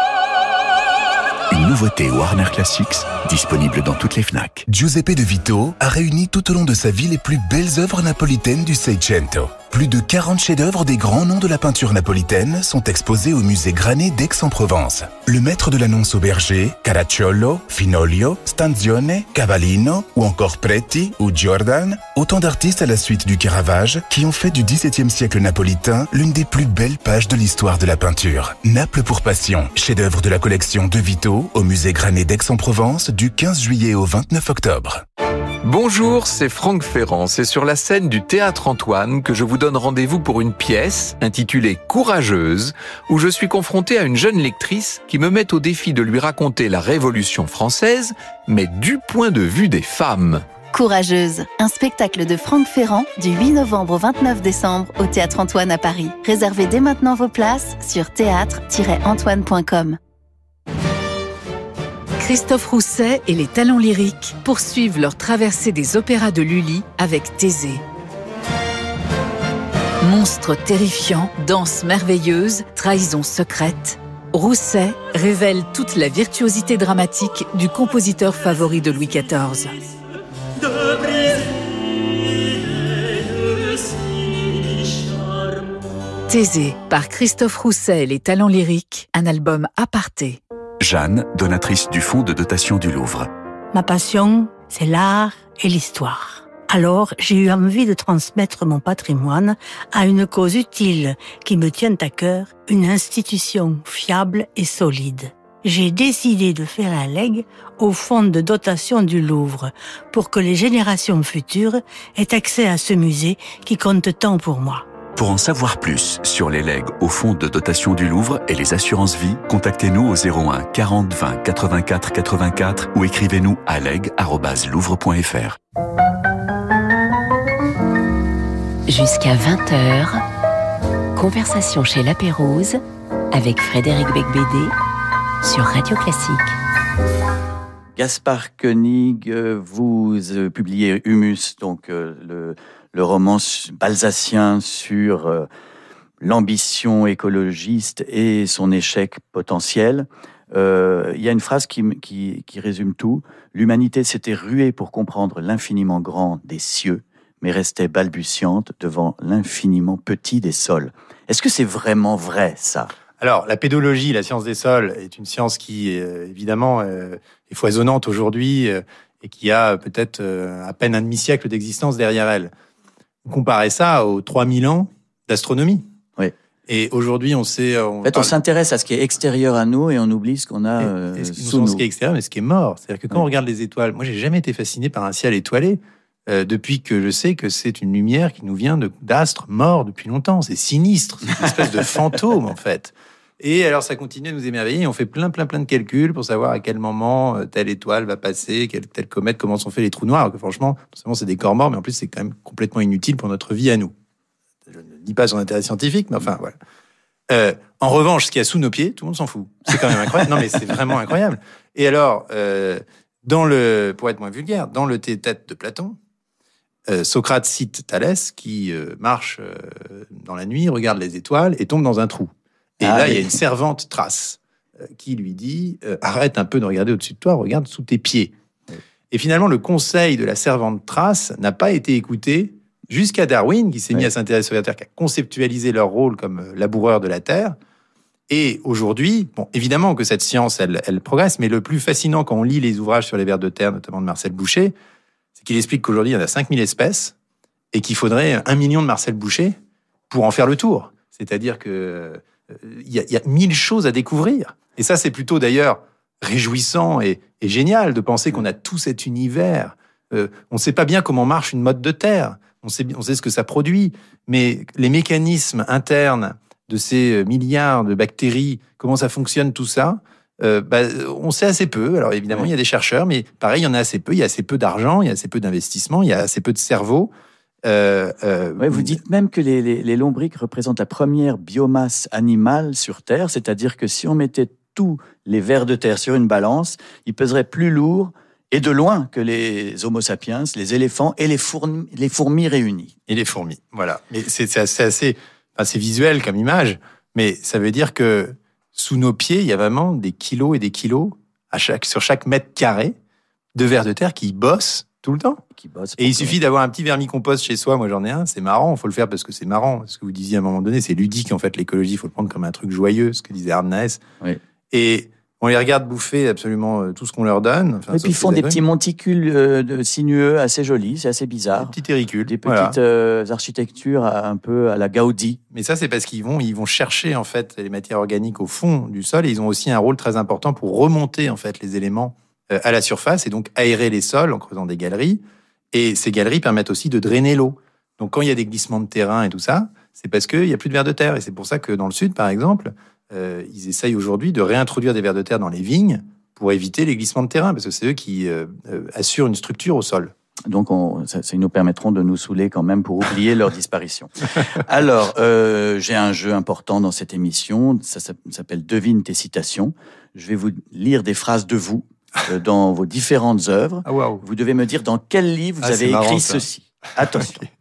Une nouveauté Warner Classics, disponible dans toutes les Fnac. Giuseppe De Vito a réuni tout au long de sa vie les plus belles œuvres napolitaines du Seicento. Plus de quarante chefs-d'œuvre des grands noms de la peinture napolitaine sont exposés au musée Granet d'Aix-en-Provence. Le maître de l'annonce au berger, Caracciolo, Finoglio, Stanzione, Cavallino ou encore Preti ou Giordan, autant d'artistes à la suite du Caravage qui ont fait du dix-septième siècle napolitain l'une des plus belles pages de l'histoire de la peinture. Naples pour passion, chef-d'œuvre de la collection De Vito au musée Granet d'Aix-en-Provence du quinze juillet au vingt-neuf octobre. Bonjour, c'est Franck Ferrand. C'est sur la scène du Théâtre Antoine que je vous donne rendez-vous pour une pièce intitulée Courageuse, où je suis confronté à une jeune lectrice qui me met au défi de lui raconter la Révolution française, mais du point de vue des femmes. Courageuse, un spectacle de Franck Ferrand du huit novembre au vingt-neuf décembre au Théâtre Antoine à Paris. Réservez dès maintenant vos places sur théâtre tiret antoine point com. Christophe Rousset et les talents lyriques poursuivent leur traversée des opéras de Lully avec Thésée. Monstre terrifiant, danse merveilleuse, trahison secrète, Rousset révèle toute la virtuosité dramatique du compositeur favori de Louis quatorze. Thésée par Christophe Rousset et les talents lyriques, un album aparté. Jeanne, donatrice du fonds de dotation du Louvre. Ma passion, c'est l'art et l'histoire. Alors, j'ai eu envie de transmettre mon patrimoine à une cause utile qui me tient à cœur, une institution fiable et solide. J'ai décidé de faire un legs au fonds de dotation du Louvre pour que les générations futures aient accès à ce musée qui compte tant pour moi. Pour en savoir plus sur les legs au fonds de dotation du Louvre et les assurances vie, contactez-nous au zéro un quarante vingt quatre-vingt-quatre quatre-vingt-quatre ou écrivez-nous à legs arobase louvre point f r. Jusqu'à vingt heures, conversation chez La Pérouse avec Frédéric Becbédé sur Radio Classique. Gaspard Koenig, vous euh, publiez Humus, donc euh, le, le roman balsacien sur euh, l'ambition écologiste et son échec potentiel. Euh, il y a une phrase qui, qui, qui résume tout. L'humanité s'était ruée pour comprendre l'infiniment grand des cieux, mais restait balbutiante devant l'infiniment petit des sols. Est-ce que c'est vraiment vrai, ça ? Alors, la pédologie, la science des sols, est une science qui, euh, évidemment, euh, est foisonnante aujourd'hui euh, et qui a peut-être euh, à peine un demi-siècle d'existence derrière elle. Comparez ça aux trois mille ans d'astronomie. Oui. Et aujourd'hui, on sait... On en fait, parle... on s'intéresse à ce qui est extérieur à nous et on oublie ce qu'on a euh, et, et ce, sous nous. Ce qui est extérieur, mais ce qui est mort. C'est-à-dire que quand oui. on regarde les étoiles... Moi, j'ai jamais été fasciné par un ciel étoilé euh, depuis que je sais que c'est une lumière qui nous vient de, d'astres morts depuis longtemps. C'est sinistre. C'est une espèce de fantôme, en fait. Et alors, ça continue à nous émerveiller. Et on fait plein, plein, plein de calculs pour savoir à quel moment telle étoile va passer, quelle, telle comète, comment sont faits les trous noirs. Alors que franchement, non seulement c'est des corps morts, mais en plus, c'est quand même complètement inutile pour notre vie à nous. Je ne dis pas son intérêt scientifique, mais enfin, voilà. Euh, en revanche, ce qu'il y a sous nos pieds, tout le monde s'en fout. C'est quand même incroyable. Non, mais c'est vraiment incroyable. Et alors, euh, dans le, pour être moins vulgaire, dans le Tête de Platon, euh, Socrate cite Thalès qui euh, marche euh, dans la nuit, regarde les étoiles et tombe dans un trou. Et ah, là, oui. il y a une servante Thrace euh, qui lui dit euh, « Arrête un peu de regarder au-dessus de toi, regarde sous tes pieds. Oui. » Et finalement, le conseil de la servante Thrace n'a pas été écouté jusqu'à Darwin, qui s'est oui. mis à s'intéresser aux Terre, qui a conceptualisé leur rôle comme euh, laboureurs de la Terre. Et aujourd'hui, bon, évidemment que cette science, elle, elle progresse, mais le plus fascinant quand on lit les ouvrages sur les vers de terre, notamment de Marcel Boucher, c'est qu'il explique qu'aujourd'hui, il y en a cinq mille espèces, et qu'il faudrait un million de Marcel Boucher pour en faire le tour. C'est-à-dire que il y, y a mille choses à découvrir. Et ça, c'est plutôt d'ailleurs réjouissant et, et génial de penser qu'on a tout cet univers. Euh, on ne sait pas bien comment marche une motte de terre. On sait, on sait ce que ça produit, mais les mécanismes internes de ces milliards de bactéries, comment ça fonctionne tout ça, euh, bah, on sait assez peu. Alors évidemment, oui. il y a des chercheurs, mais pareil, il y en a assez peu. Il y a assez peu d'argent, il y a assez peu d'investissement, il y a assez peu de cerveau. Euh, euh, ouais, vous dites même que les, les, les lombrics représentent la première biomasse animale sur Terre, c'est-à-dire que si on mettait tous les vers de terre sur une balance, ils peseraient plus lourd et de loin que les Homo sapiens, les éléphants et les fourmis, les fourmis réunies. Et les fourmis, voilà. Mais c'est, c'est assez, assez, assez visuel comme image, mais ça veut dire que sous nos pieds, il y a vraiment des kilos et des kilos à chaque, sur chaque mètre carré de vers de terre qui bossent tout le temps. Qui bossent et il suffit d'avoir un petit vermicompost chez soi. Moi, j'en ai un. C'est marrant. Il faut le faire parce que c'est marrant. Ce que vous disiez à un moment donné, c'est ludique. En fait, l'écologie, il faut le prendre comme un truc joyeux, ce que disait Arnaes. Oui. Et on les regarde bouffer absolument tout ce qu'on leur donne. Enfin, et puis ils font des petits monticules euh, de sinueux assez jolis, c'est assez bizarre. Des petits téricules. Des petites voilà. euh, architectures un peu à la Gaudi. Mais ça, c'est parce qu'ils vont, ils vont chercher en fait les matières organiques au fond du sol et ils ont aussi un rôle très important pour remonter en fait les éléments euh, à la surface et donc aérer les sols en creusant des galeries. Et ces galeries permettent aussi de drainer l'eau. Donc quand il y a des glissements de terrain et tout ça, c'est parce qu'il n'y a plus de vers de terre. Et c'est pour ça que dans le sud, par exemple, Euh, ils essayent aujourd'hui de réintroduire des vers de terre dans les vignes pour éviter les glissements de terrain, parce que c'est eux qui euh, euh, assurent une structure au sol. Donc, on, ça, ça nous permettront de nous saouler quand même pour oublier leur disparition. Alors, euh, j'ai un jeu important dans cette émission, ça, ça s'appelle « Devine tes citations ». Je vais vous lire des phrases de vous euh, dans vos différentes œuvres. Ah, wow. Vous devez me dire dans quel livre vous ah, avez écrit marrant, ceci. Attention. Okay.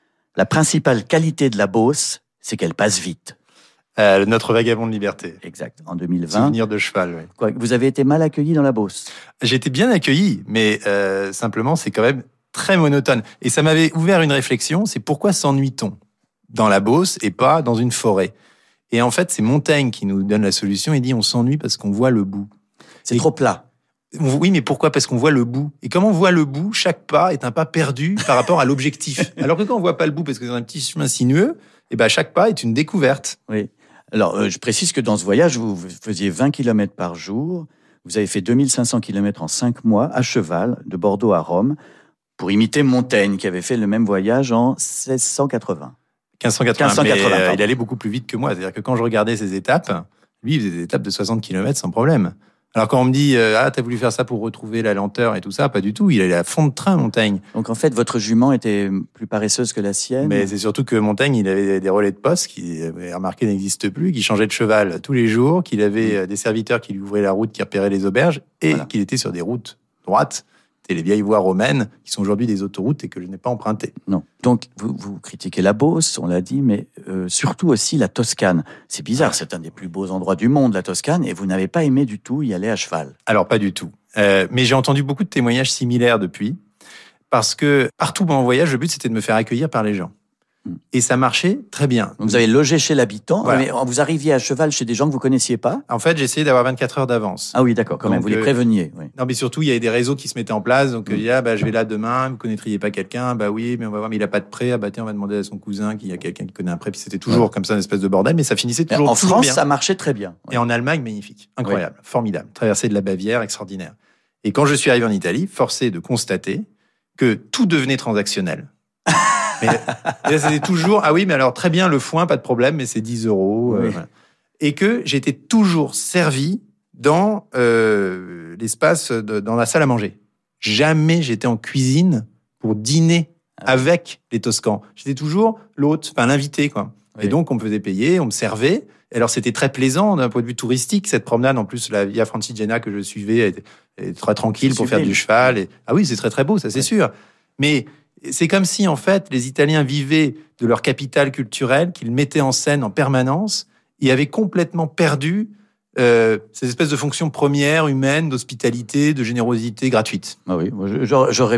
La principale qualité de la Beauce, c'est qu'elle passe vite. Euh, notre vagabond de liberté. Exact. En deux mille vingt. Souvenir de cheval, oui. Quoi, vous avez été mal accueilli dans la Beauce? J'ai été bien accueilli, mais euh, simplement, c'est quand même très monotone. Et ça m'avait ouvert une réflexion, c'est pourquoi s'ennuie-t-on dans la Beauce et pas dans une forêt? Et en fait, c'est Montaigne qui nous donne la solution. Il dit, on s'ennuie parce qu'on voit le bout. C'est et... trop plat. Oui, mais pourquoi? Parce qu'on voit le bout. Et comme on voit le bout, chaque pas est un pas perdu par rapport à l'objectif. Alors que quand on voit pas le bout, parce que c'est un petit chemin sinueux, et ben chaque pas est une découverte. Oui. Alors, euh, je précise que dans ce voyage, vous faisiez vingt kilomètres par jour. Vous avez fait deux mille cinq cents kilomètres en cinq mois à cheval, de Bordeaux à Rome, pour imiter Montaigne, qui avait fait le même voyage en seize cent quatre-vingts. quinze cent quatre-vingts, quinze cent quatre-vingts mais euh, il allait beaucoup plus vite que moi. C'est-à-dire que quand je regardais ces étapes, lui, il faisait des étapes de soixante kilomètres sans problème. Alors quand on me dit euh, « Ah, t'as voulu faire ça pour retrouver la lenteur et tout ça », pas du tout. Il allait à fond de train, Montaigne. Donc en fait, votre jument était plus paresseuse que la sienne. Mais c'est surtout que Montaigne, il avait des relais de poste qui, remarqué, n'existent plus, qui changeaient de cheval tous les jours, qu'il avait des serviteurs qui lui ouvraient la route, qui repéraient les auberges, et voilà. qu'il était sur des routes droites. C'était les vieilles voies romaines, qui sont aujourd'hui des autoroutes et que je n'ai pas empruntées. Non. Donc vous, vous critiquez la Beauce, on l'a dit, mais euh, surtout aussi la Toscane. C'est bizarre, c'est un des plus beaux endroits du monde, la Toscane, et vous n'avez pas aimé du tout y aller à cheval. Alors pas du tout. Euh, mais j'ai entendu beaucoup de témoignages similaires depuis, parce que partout dans mon voyage, le but c'était de me faire accueillir par les gens. Et ça marchait très bien. Donc vous avez logé chez l'habitant, voilà. Mais vous arriviez à cheval chez des gens que vous connaissiez pas? En fait, j'ai essayé d'avoir vingt-quatre heures d'avance. Ah oui, d'accord, quand donc, même, vous les préveniez. Oui. Non, mais surtout, il y avait des réseaux qui se mettaient en place. Donc, il y a, bah, je vais là demain, vous connaîtriez pas quelqu'un? Bah oui, mais on va voir, mais il a pas de prêt. Ah bah tiens, on va demander à son cousin qu'il y a quelqu'un qui connaît un prêt. Puis c'était toujours ouais. comme ça, une espèce de bordel, mais ça finissait toujours, en toujours France, bien. Ça marchait très bien. Ouais. Et en Allemagne, magnifique, incroyable, ouais. formidable. Traversée de la Bavière, extraordinaire. Et quand je suis arrivé en Italie, forcé de constater que tout devenait transactionnel. Mais là, c'était toujours, ah oui, mais alors très bien, le foin, pas de problème, mais c'est dix euros. Oui. Euh, voilà. Et que j'étais toujours servi dans euh, l'espace, de, dans la salle à manger. Jamais j'étais en cuisine pour dîner ah. avec les Toscans. J'étais toujours l'hôte, enfin l'invité, quoi. Oui. Et donc, on me faisait payer, on me servait. Alors, c'était très plaisant d'un point de vue touristique, cette promenade. En plus, la Via Francigena que je suivais était, était très tranquille c'est pour sublime. Faire du cheval. Et... Ah oui, c'est très, très beau, ça, c'est oui. sûr. Mais... c'est comme si, en fait, les Italiens vivaient de leur capital culturel, qu'ils mettaient en scène en permanence, et avaient complètement perdu euh, ces espèces de fonctions premières, humaines, d'hospitalité, de générosité gratuite. Ah oui, j'aurais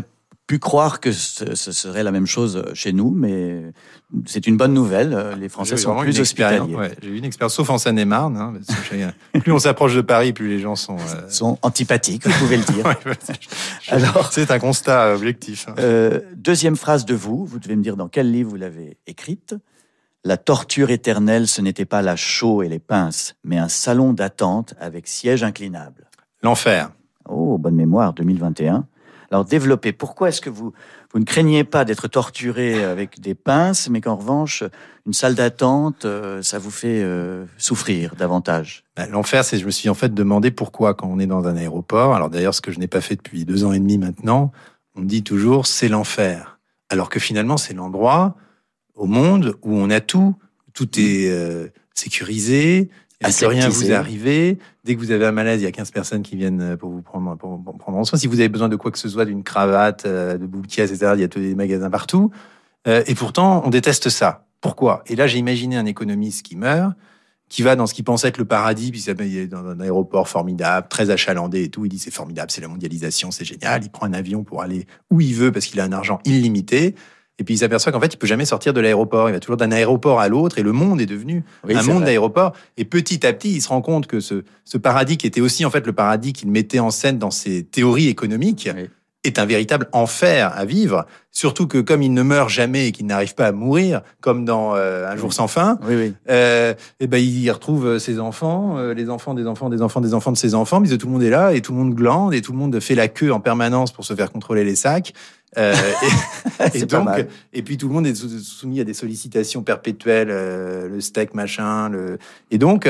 pu croire que ce, ce serait la même chose chez nous, mais c'est une bonne nouvelle. Les Français sont plus hospitaliers. Ouais, j'ai eu une expérience, sauf en Seine-et-Marne. Hein, parce que plus on s'approche de Paris, plus les gens sont... Euh... sont antipathiques, vous pouvez le dire. ouais, Alors, c'est un constat objectif. Hein. Euh, deuxième phrase de vous, vous devez me dire dans quel livre vous l'avez écrite. La torture éternelle, ce n'était pas la chaux et les pinces, mais un salon d'attente avec siège inclinable. L'enfer. Oh, bonne mémoire, deux mille vingt et un. Alors, développez. Pourquoi est-ce que vous, vous ne craignez pas d'être torturé avec des pinces, mais qu'en revanche, une salle d'attente, euh, ça vous fait euh, souffrir davantage? Ben, l'enfer, c'est je me suis en fait demandé pourquoi, quand on est dans un aéroport, alors d'ailleurs, ce que je n'ai pas fait depuis deux ans et demi maintenant, on me dit toujours, c'est l'enfer. Alors que finalement, c'est l'endroit au monde où on a tout, tout est euh, sécurisé, il ne peut rien vous arriver. Dès que vous avez un malaise, il y a quinze personnes qui viennent pour vous prendre, pour, pour prendre en soin. Si vous avez besoin de quoi que ce soit, d'une cravate, euh, de bouquets, et cetera, il y a tous les magasins partout. Euh, et pourtant, on déteste ça. Pourquoi? Et là, j'ai imaginé un économiste qui meurt, qui va dans ce qu'il pensait être le paradis, puis il est dans un aéroport formidable, très achalandé et tout. Il dit c'est formidable, c'est la mondialisation, c'est génial. Il prend un avion pour aller où il veut parce qu'il a un argent illimité. Et puis il s'aperçoit qu'en fait, il peut jamais sortir de l'aéroport. Il va toujours d'un aéroport à l'autre et le monde est devenu oui, un monde vrai. d'aéroport. Et petit à petit, il se rend compte que ce, ce paradis qui était aussi en fait le paradis qu'il mettait en scène dans ses théories économiques oui. est un véritable enfer à vivre. Surtout que comme il ne meurt jamais et qu'il n'arrive pas à mourir, comme dans euh, Un jour oui. sans fin, oui, oui. Euh, et ben il retrouve ses enfants, euh, les enfants des enfants des enfants des enfants de ses enfants. Puis tout le monde est là et tout le monde glande et tout le monde fait la queue en permanence pour se faire contrôler les sacs. Euh, et, et donc, et puis tout le monde est soumis à des sollicitations perpétuelles, euh, le steak machin, le et donc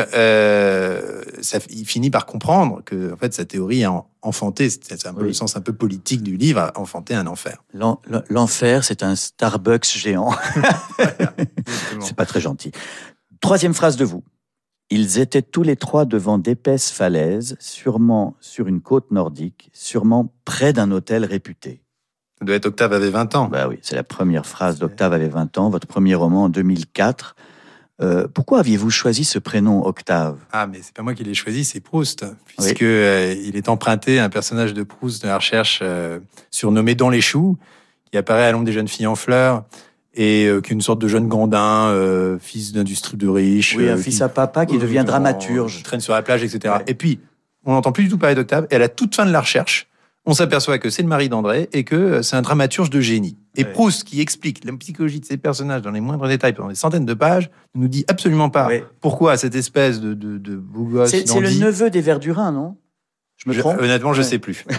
euh, ça, il finit par comprendre que en fait sa théorie a enfanté, c'est un peu oui. le sens un peu politique du livre, a enfanté un enfer. L'en, l'enfer, c'est un Starbucks géant. Voilà, c'est pas très gentil. Troisième phrase de vous. Ils étaient tous les trois devant d'épaisses falaises, sûrement sur une côte nordique, sûrement près d'un hôtel réputé. Ça doit être Octave avait vingt ans. Bah oui, c'est la première phrase d'Octave avait vingt ans, votre premier roman en deux mille quatre. Euh, pourquoi aviez-vous choisi ce prénom Octave? Ah, mais c'est pas moi qui l'ai choisi, c'est Proust, puisque oui. euh, il est emprunté à un personnage de Proust de la recherche euh, surnommé Dans les choux, qui apparaît à l'ombre des jeunes filles en fleurs, et euh, qui est une sorte de jeune grandin, euh, fils d'industrie de riche. Oui, un euh, fils qui, à papa qui euh, devient dramaturge. Traîne sur la plage, et cetera. Ouais. Et puis, on n'entend plus du tout parler d'Octave, et à la toute fin de la recherche, on s'aperçoit que c'est le mari d'André et que c'est un dramaturge de génie. Et ouais. Proust, qui explique la psychologie de ces personnages dans les moindres détails pendant des centaines de pages, ne nous dit absolument pas ouais. pourquoi cette espèce de, de, de beau gosse c'est, c'est le neveu des Verdurins, non? Je me trompe? je, Honnêtement, je ne ouais. sais plus.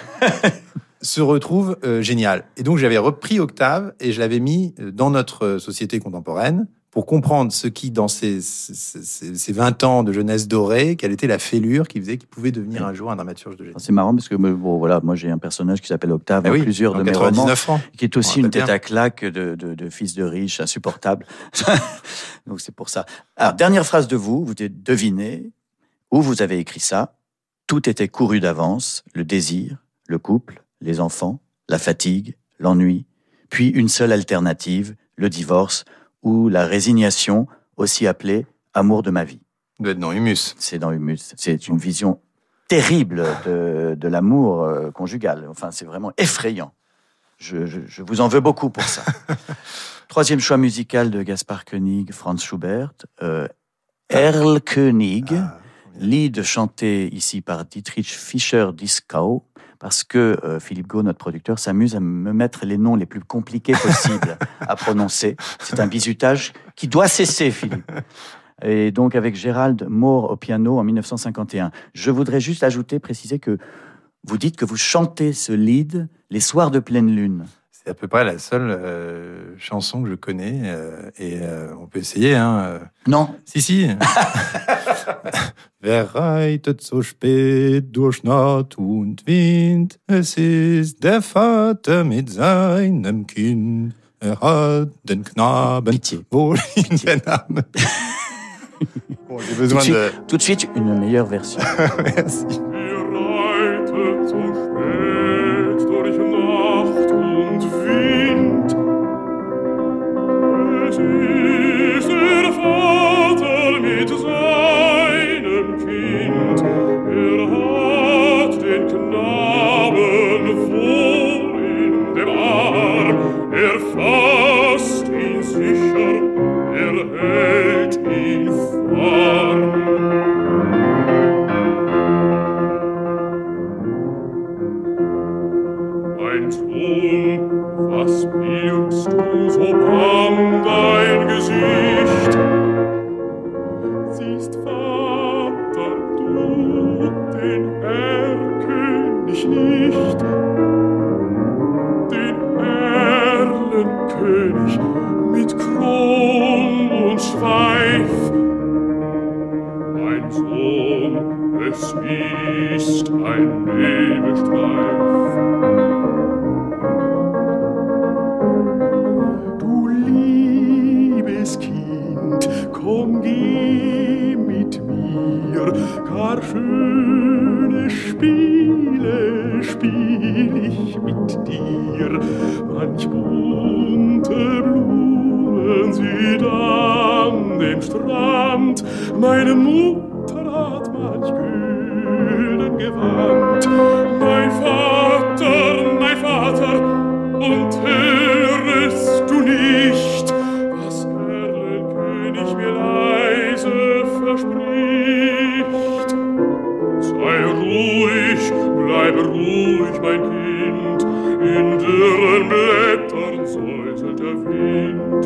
Se retrouve euh, génial. Et donc, j'avais repris Octave et je l'avais mis dans notre société contemporaine pour comprendre ce qui, dans ces, ces, ces vingt ans de jeunesse dorée, quelle était la fêlure qui faisait qu'il pouvait devenir un jour un dramaturge de génie. C'est marrant parce que bon, voilà, moi j'ai un personnage qui s'appelle Octave dans oui, plusieurs de mes romans, francs. Qui est aussi une tête bien. à claque de, de, de fils de riche, insupportable. Donc c'est pour ça. Alors, dernière phrase de vous, vous devinez où vous avez écrit ça. Tout était couru d'avance, le désir, le couple, les enfants, la fatigue, l'ennui, puis une seule alternative, le divorce, ou la résignation, aussi appelée amour de ma vie. Ça doit être dans Humus. C'est dans Humus. C'est une vision terrible de, de l'amour euh, conjugal. Enfin, c'est vraiment effrayant. Je, je, je vous en veux beaucoup pour ça. Troisième choix musical de Gaspard Koenig, Franz Schubert. Euh, Erlkönig, ah, lied chanté ici par Dietrich Fischer-Dieskau, parce que euh, Philippe Gau, notre producteur, s'amuse à me mettre les noms les plus compliqués possibles à prononcer. C'est un bizutage qui doit cesser, Philippe. Et donc avec Gérald Moore au piano en dix-neuf cent cinquante et un. Je voudrais juste ajouter, préciser que vous dites que vous chantez ce lied les soirs de pleine lune. C'est à peu près la seule euh, chanson que je connais, euh, et euh, on peut essayer. Hein. Non. Si, si. Wer reitet so spät durch Nacht und Wind? Es ist der Vater mit seinem Kind. Er hat den Knaben Pitié. wohl in den Armen. Bon, j'ai besoin tout de, de... Suite, tout de suite, une meilleure version. Merci. Knaben wohl in dem Arm. Schweif. Mein Sohn, es ist ein Nebelstreif. Du liebes Kind, komm, geh mit mir, gar schöne Spiele spiel ich mit dir. Manch bunte Blumen sieht an dem Strand, meine Mutter hat manch gülden Gewand. Mein Vater, mein Vater, und hörest du nicht, was Erlenkönig mir leise verspricht? Sei ruhig, bleib ruhig, mein Kind, in dürren Blättern säuselt der Wind.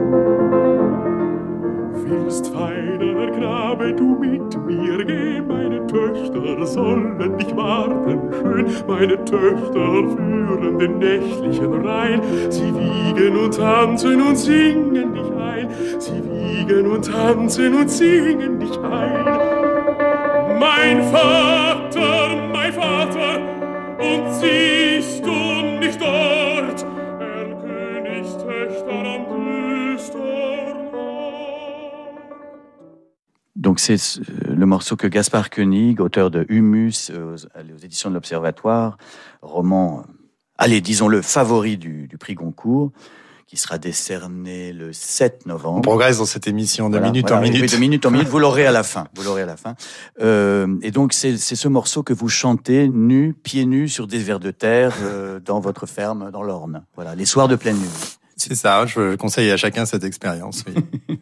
Willst, feiner Knabe, du mit mir gehen? Meine Töchter sollen dich warten schön. Meine Töchter führen den nächtlichen Rhein. Sie wiegen und tanzen und singen dich ein. Sie wiegen und tanzen und singen dich ein. Mein Vater, mein Vater, und siehst du nicht dort, Erlkönigstöchter am düstern Ort. Donc c'est le morceau que Gaspard Koenig, auteur de Humus, aux, aux éditions de l'Observatoire, roman, allez, disons-le, favori du, du prix Goncourt, qui sera décerné le sept novembre. On progresse dans cette émission de voilà, minute voilà, en minute. Oui, de minute en minute, vous l'aurez à la fin. Vous l'aurez à la fin. Euh, et donc, c'est, c'est ce morceau que vous chantez, nus, pieds nus, sur des vers de terre, euh, dans votre ferme, dans l'Orne. Voilà, les soirs de pleine lune. C'est ça, je, je conseille à chacun cette expérience. Oui.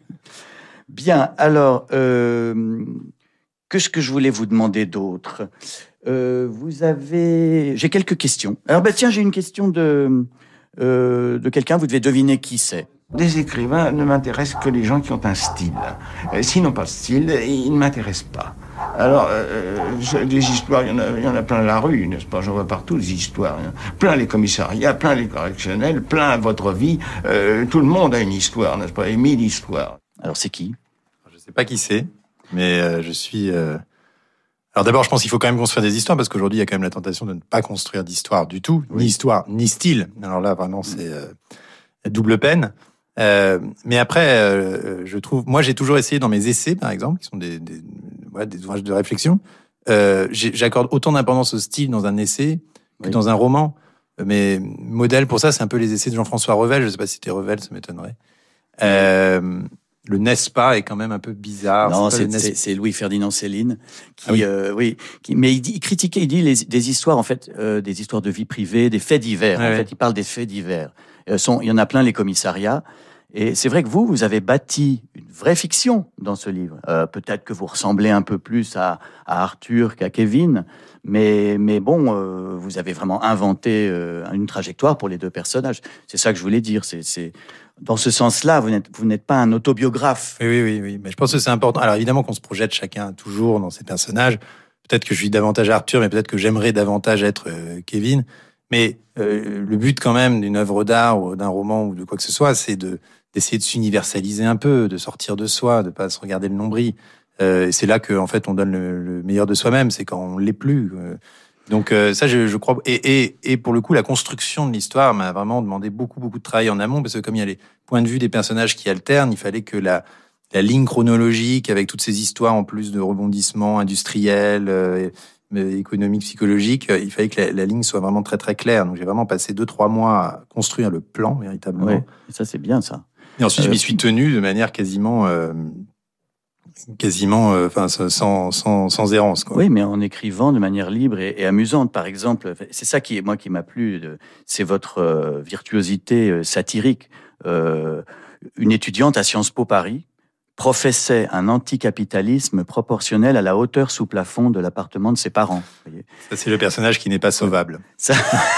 Bien, alors, euh, qu'est-ce que je voulais vous demander d'autre ? euh, Vous avez... J'ai quelques questions. Alors, ben, tiens, j'ai une question de... Euh, de quelqu'un, vous devez deviner qui c'est. Des écrivains ne m'intéressent que les gens qui ont un style. Euh, s'ils n'ont pas de style, ils ne m'intéressent pas. Alors, euh, des histoires, il y en a, il y en a plein la rue, n'est-ce pas? J'en vois partout des histoires. Plein les commissariats, plein les correctionnels, plein votre vie. Euh, tout le monde a une histoire, n'est-ce pas? Et mille histoires. Alors, c'est qui? Je ne sais pas qui c'est, mais euh, je suis... Euh... Alors d'abord, je pense qu'il faut quand même construire des histoires, parce qu'aujourd'hui, il y a quand même la tentation de ne pas construire d'histoire du tout, oui. Ni histoire, ni style. Alors là, vraiment, c'est euh, double peine. Euh, mais après, euh, je trouve... Moi, j'ai toujours essayé dans mes essais, par exemple, qui sont des, des, ouais, des ouvrages de réflexion, euh, j'accorde autant d'importance au style dans un essai que oui. dans un roman. Mais modèle pour ça, c'est un peu les essais de Jean-François Revel. Je ne sais pas si c'était Revel, ça m'étonnerait. Euh... Le n'est-ce pas est quand même un peu bizarre. Non, c'est, c'est, c'est, c'est Louis-Ferdinand Céline qui, ah oui. Euh, oui, qui, mais il, dit, il critiquait, il dit les, des histoires en fait, euh, des histoires de vie privée, des faits divers. Ouais, en ouais. fait, il parle des faits divers. Euh, sont, il y en a plein les commissariats. Et c'est vrai que vous, vous avez bâti une vraie fiction dans ce livre. Euh, peut-être que vous ressemblez un peu plus à, à Arthur qu'à Kevin, mais, mais bon, euh, vous avez vraiment inventé euh, une trajectoire pour les deux personnages. C'est ça que je voulais dire. C'est, c'est dans ce sens-là, vous n'êtes, vous n'êtes pas un autobiographe. Oui, oui, oui. Mais je pense que c'est important. Alors évidemment qu'on se projette chacun toujours dans ses personnages. Peut-être que je suis davantage Arthur, mais peut-être que j'aimerais davantage être euh, Kevin. Mais euh, le but quand même d'une œuvre d'art ou d'un roman ou de quoi que ce soit, c'est de d'essayer de s'universaliser un peu, de sortir de soi, de pas se regarder le nombril. Euh, et c'est là que en fait on donne le, le meilleur de soi-même, c'est quand on l'est plus. Donc euh, ça, je, je crois. Et, et, et pour le coup, la construction de l'histoire m'a vraiment demandé beaucoup, beaucoup de travail en amont, parce que comme il y a les points de vue des personnages qui alternent, il fallait que la, la ligne chronologique, avec toutes ces histoires en plus de rebondissements industriels, euh, économiques, psychologiques, il fallait que la, la ligne soit vraiment très, très claire. Donc j'ai vraiment passé deux, trois mois à construire le plan véritablement. Ouais, et ça c'est bien ça. Et ensuite, euh, je m'y suis tenu de manière quasiment, euh, quasiment, enfin, euh, sans, sans, sans errance, quoi. Oui, mais en écrivant de manière libre et, et amusante. Par exemple, c'est ça qui, moi, qui m'a plu, c'est votre euh, virtuosité satirique. Euh, une étudiante à Sciences Po Paris professait un anticapitalisme proportionnel à la hauteur sous plafond de l'appartement de ses parents. Vous voyez. Ça, c'est le personnage qui n'est pas sauvable. Ça...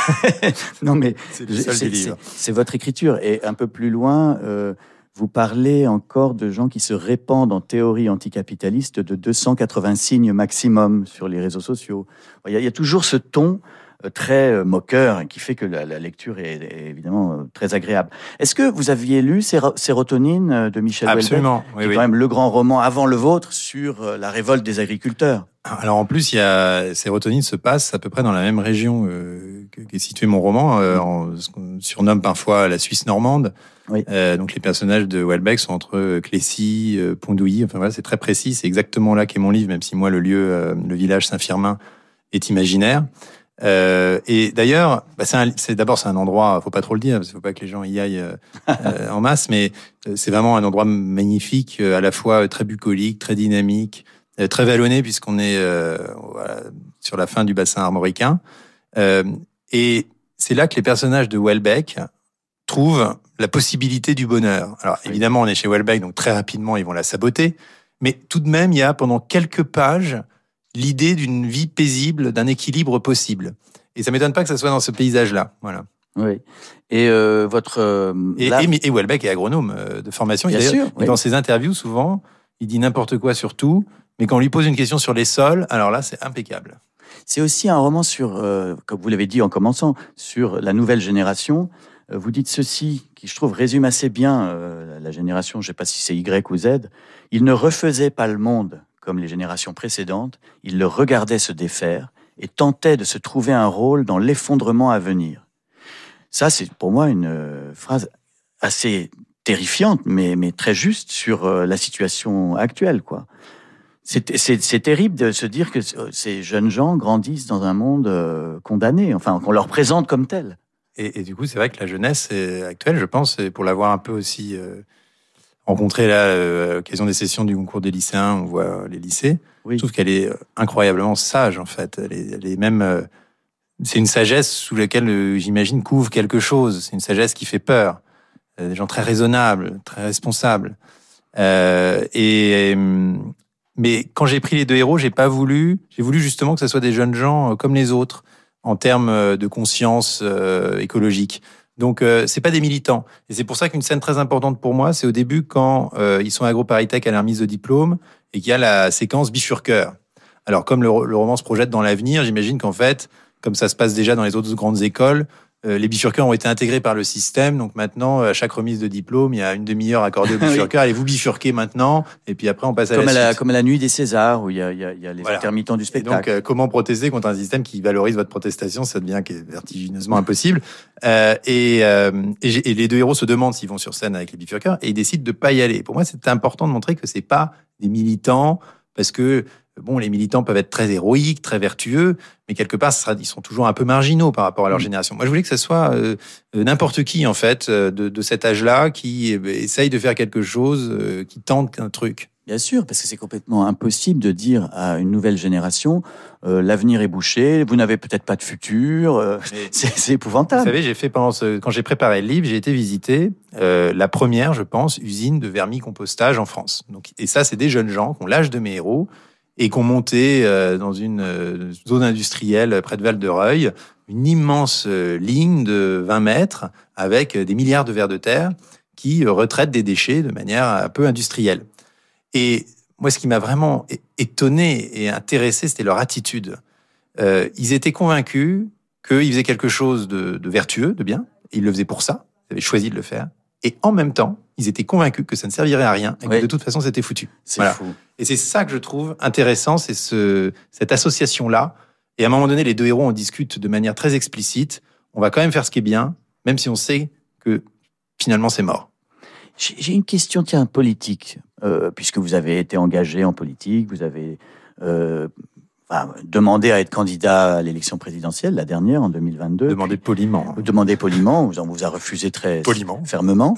non, mais c'est, le seul c'est, des livres. C'est, c'est votre écriture. Et un peu plus loin, euh, vous parlez encore de gens qui se répandent en théorie anticapitaliste de deux cent quatre-vingts signes maximum sur les réseaux sociaux. Il y a, il y a toujours ce ton très moqueur et qui fait que la, la lecture est, est évidemment très agréable. Est-ce que vous aviez lu Sérotonine de Michel Houellebecq ? Absolument, oui, qui est oui. quand même le grand roman avant le vôtre sur la révolte des agriculteurs. Alors en plus, il y a Sérotonine se passe à peu près dans la même région euh, qu'est situé mon roman, euh, en, ce qu'on surnomme parfois la Suisse normande. Oui. Euh, donc les personnages de Houellebecq sont entre Clécy, euh, Pondouilly. Enfin voilà, c'est très précis. C'est exactement là qu'est mon livre, même si moi le lieu, euh, le village Saint-Firmin est imaginaire. Euh, et d'ailleurs, bah c'est, un, c'est d'abord c'est un endroit, faut pas trop le dire, parce qu'il faut pas que les gens y aillent euh, euh, en masse, mais c'est vraiment un endroit magnifique, à la fois très bucolique, très dynamique. Très vallonné puisqu'on est euh, voilà, sur la fin du bassin armoricain. Euh, et c'est là que les personnages de Houellebecq trouvent la possibilité du bonheur. Alors oui. Évidemment, on est chez Houellebecq, donc très rapidement, ils vont la saboter. Mais tout de même, il y a pendant quelques pages l'idée d'une vie paisible, d'un équilibre possible. Et ça m'étonne pas que ça soit dans ce paysage-là. Voilà. Oui. Et euh, votre... Euh, et, là... et, et Houellebecq est agronome euh, de formation. Bien il, sûr. Oui. Dans ses interviews, souvent, il dit n'importe quoi sur tout. Mais quand on lui pose une question sur les sols, alors là, c'est impeccable. C'est aussi un roman sur, euh, comme vous l'avez dit en commençant, sur la nouvelle génération. Euh, vous dites ceci, qui je trouve résume assez bien euh, la génération, je ne sais pas si c'est Y ou Z. Ils ne refaisaient pas le monde comme les générations précédentes. Ils le regardaient se défaire et tentaient de se trouver un rôle dans l'effondrement à venir. Ça, c'est pour moi une euh, phrase assez terrifiante, mais, mais très juste sur euh, la situation actuelle, quoi. C'est, c'est, c'est terrible de se dire que ces jeunes gens grandissent dans un monde euh, condamné, enfin, qu'on leur présente comme tel. Et, et du coup, c'est vrai que la jeunesse actuelle, je pense, pour l'avoir un peu aussi euh, rencontrée là, euh, à l'occasion des sessions du concours des lycéens, on voit les lycées, oui. Je trouve qu'elle est incroyablement sage, en fait. Elle est, elle est même... Euh, c'est une sagesse sous laquelle, euh, j'imagine, couvre quelque chose. C'est une sagesse qui fait peur. Euh, des gens très raisonnables, très responsables. Euh, et... et Mais quand j'ai pris les deux héros, j'ai pas voulu, j'ai voulu justement que ce soit des jeunes gens comme les autres en termes de conscience euh, écologique. Donc euh, c'est pas des militants. Et c'est pour ça qu'une scène très importante pour moi, c'est au début quand euh, ils sont à AgroParisTech à la remise de diplôme et qu'il y a la séquence bifurqueur. Alors comme le, le roman se projette dans l'avenir, j'imagine qu'en fait, comme ça se passe déjà dans les autres grandes écoles, Euh, les bifurqueurs ont été intégrés par le système, donc maintenant, à chaque remise de diplôme, il y a une demi-heure accordée aux bifurqueurs. Oui. Allez, vous bifurquez maintenant, et puis après, on passe à comme la, à la suite. Comme à la nuit des Césars, où il y a, il y a, il y a les voilà. intermittents du spectacle. Et donc, euh, comment protester contre un système qui valorise votre protestation? Ça devient vertigineusement impossible. Euh, et, euh, et, et les deux héros se demandent s'ils vont sur scène avec les bifurqueurs, et ils décident de pas y aller. Pour moi, c'est important de montrer que c'est pas des militants, parce que bon, les militants peuvent être très héroïques, très vertueux, mais quelque part, ils sont toujours un peu marginaux par rapport à leur génération. Moi, je voulais que ce soit euh, n'importe qui, en fait, de, de cet âge-là, qui essaye de faire quelque chose, euh, qui tente un truc. Bien sûr, parce que c'est complètement impossible de dire à une nouvelle génération euh, l'avenir est bouché, vous n'avez peut-être pas de futur, euh, c'est, c'est épouvantable. Vous savez, j'ai fait pendant ce, quand j'ai préparé le livre, j'ai été visiter euh, la première, je pense, usine de vermicompostage en France. Donc, et ça, c'est des jeunes gens qui ont l'âge de mes héros, et qu'on montait euh, dans une euh, zone industrielle près de Val-de-Reuil, une immense euh, ligne de vingt mètres avec des milliards de vers de terre qui euh, retraitent des déchets de manière un peu industrielle. Et moi, ce qui m'a vraiment étonné et intéressé, c'était leur attitude. Euh, ils étaient convaincus qu'ils faisaient quelque chose de, de vertueux, de bien. Ils le faisaient pour ça. Ils avaient choisi de le faire. Et en même temps, ils étaient convaincus que ça ne servirait à rien et que oui. de toute façon, c'était foutu. C'est voilà. fou. Et c'est ça que je trouve intéressant, c'est ce, cette association-là. Et à un moment donné, les deux héros en discutent de manière très explicite. On va quand même faire ce qui est bien, même si on sait que finalement, c'est mort. J'ai, j'ai une question, tiens, politique. Euh, puisque vous avez été engagé en politique, vous avez euh, enfin, demandé à être candidat à l'élection présidentielle, la dernière, en deux mille vingt-deux. Demandez poliment. Vous demandez poliment, on vous a refusé très poliment. fermement.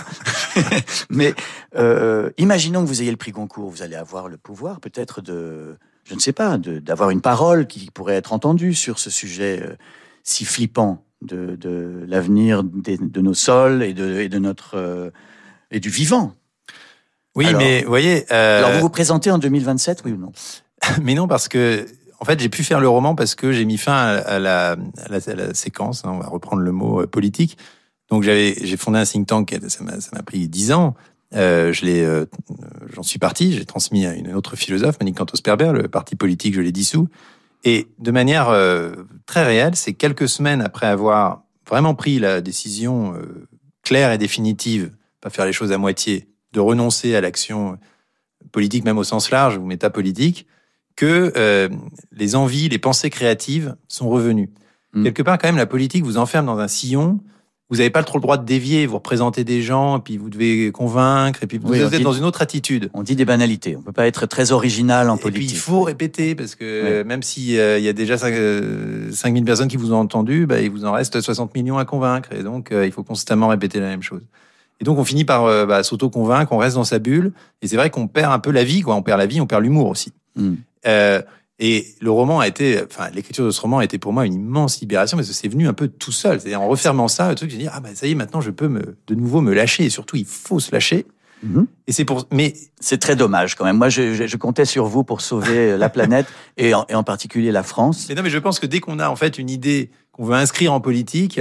Mais euh, imaginons que vous ayez le prix Goncourt, vous allez avoir le pouvoir peut-être de, je ne sais pas, de, d'avoir une parole qui pourrait être entendue sur ce sujet euh, si flippant de, de l'avenir des, de nos sols et de, et de notre euh, et du vivant. Oui, alors, mais vous voyez... Euh... Alors, vous vous présentez en deux mille vingt-sept, oui ou non? Mais non, parce que, en fait, j'ai pu faire le roman parce que j'ai mis fin à, à, la, à, la, à la séquence, hein, on va reprendre le mot euh, politique. Donc, j'avais, j'ai fondé un think tank, ça m'a, ça m'a pris dix ans. Euh, je l'ai, euh, j'en suis parti, j'ai transmis à une autre philosophe, Monique Cantos-Perber, le parti politique, je l'ai dissous. Et de manière euh, très réelle, c'est quelques semaines après avoir vraiment pris la décision euh, claire et définitive, pas faire les choses à moitié, de renoncer à l'action politique, même au sens large, ou métapolitique, que euh, les envies, les pensées créatives sont revenues. Mmh. Quelque part, quand même, la politique vous enferme dans un sillon. Vous n'avez pas trop le droit de dévier. Vous représentez des gens, puis vous devez convaincre, et puis vous oui, êtes dit, dans une autre attitude. On dit des banalités. On ne peut pas être très original en et politique. Et puis, il faut répéter, parce que oui. même s'il euh, y a déjà cinq mille personnes qui vous ont entendu, bah, il vous en reste soixante millions à convaincre. Et donc, euh, il faut constamment répéter la même chose. Et donc, on finit par euh, bah, s'auto-convaincre, on reste dans sa bulle. Et c'est vrai qu'on perd un peu la vie, quoi. On perd la vie, on perd l'humour aussi. Mm. Euh, et le roman a été, enfin, l'écriture de ce roman a été pour moi une immense libération, parce que c'est venu un peu tout seul. C'est-à-dire, en refermant ça, le truc, j'ai dit, ah, bah, ça y est, maintenant, je peux me, de nouveau me lâcher. Et surtout, il faut se lâcher. Mm-hmm. Et c'est pour, mais. C'est très dommage, quand même. Moi, je, je, je comptais sur vous pour sauver la planète, et en, et en particulier la France. Mais non, mais je pense que dès qu'on a, en fait, une idée qu'on veut inscrire en politique,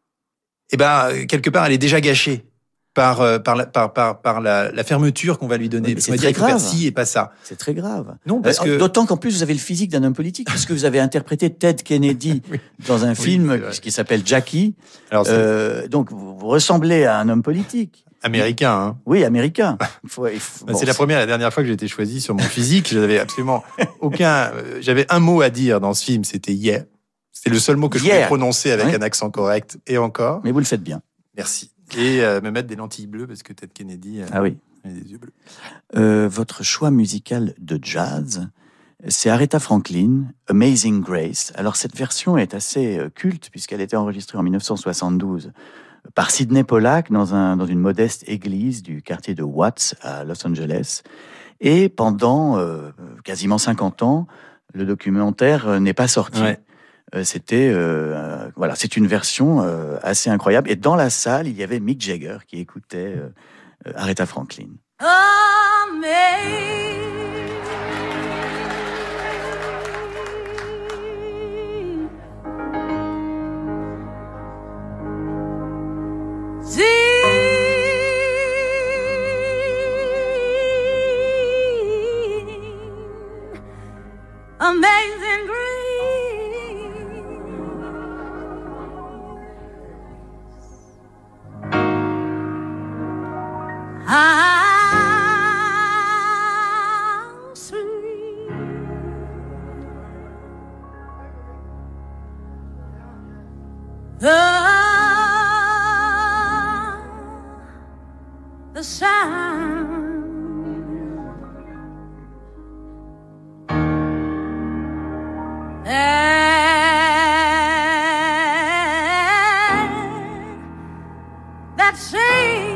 eh ben, quelque part, elle est déjà gâchée. Par, euh, par, la, par, par, par la, la fermeture qu'on va lui donner. Oui, parce c'est qu'on très va dire grave. Faire ci et pas ça. C'est très grave. Non, parce euh, que... D'autant qu'en plus, vous avez le physique d'un homme politique, puisque vous avez interprété Ted Kennedy oui. dans un oui, film qui s'appelle Jackie. Alors, euh, donc, vous, vous ressemblez à un homme politique. Américain, hein. Oui, américain. Il faut, il faut, bah, bon, c'est la première et la dernière fois que j'ai été choisi sur mon physique. J'avais absolument aucun... Euh, j'avais un mot à dire dans ce film, c'était « yeah ». C'était le seul mot que je yeah. pouvais prononcer avec oui. un accent correct, et encore. Mais vous le faites bien. Merci. Et euh, me mettre des lentilles bleues, parce que Ted Kennedy euh, ah oui. a des yeux bleus. Euh, votre choix musical de jazz, c'est Aretha Franklin, Amazing Grace. Alors cette version est assez culte, puisqu'elle a été enregistrée en dix-neuf cent soixante-douze par Sidney Pollack dans, un, dans une modeste église du quartier de Watts à Los Angeles. Et pendant euh, quasiment cinquante ans, le documentaire n'est pas sorti. Ouais. C'était euh, voilà, c'est une version euh, assez incroyable. Et dans la salle, il y avait Mick Jagger qui écoutait euh, Aretha Franklin. Amazing grace. How sweet the the sound that sings.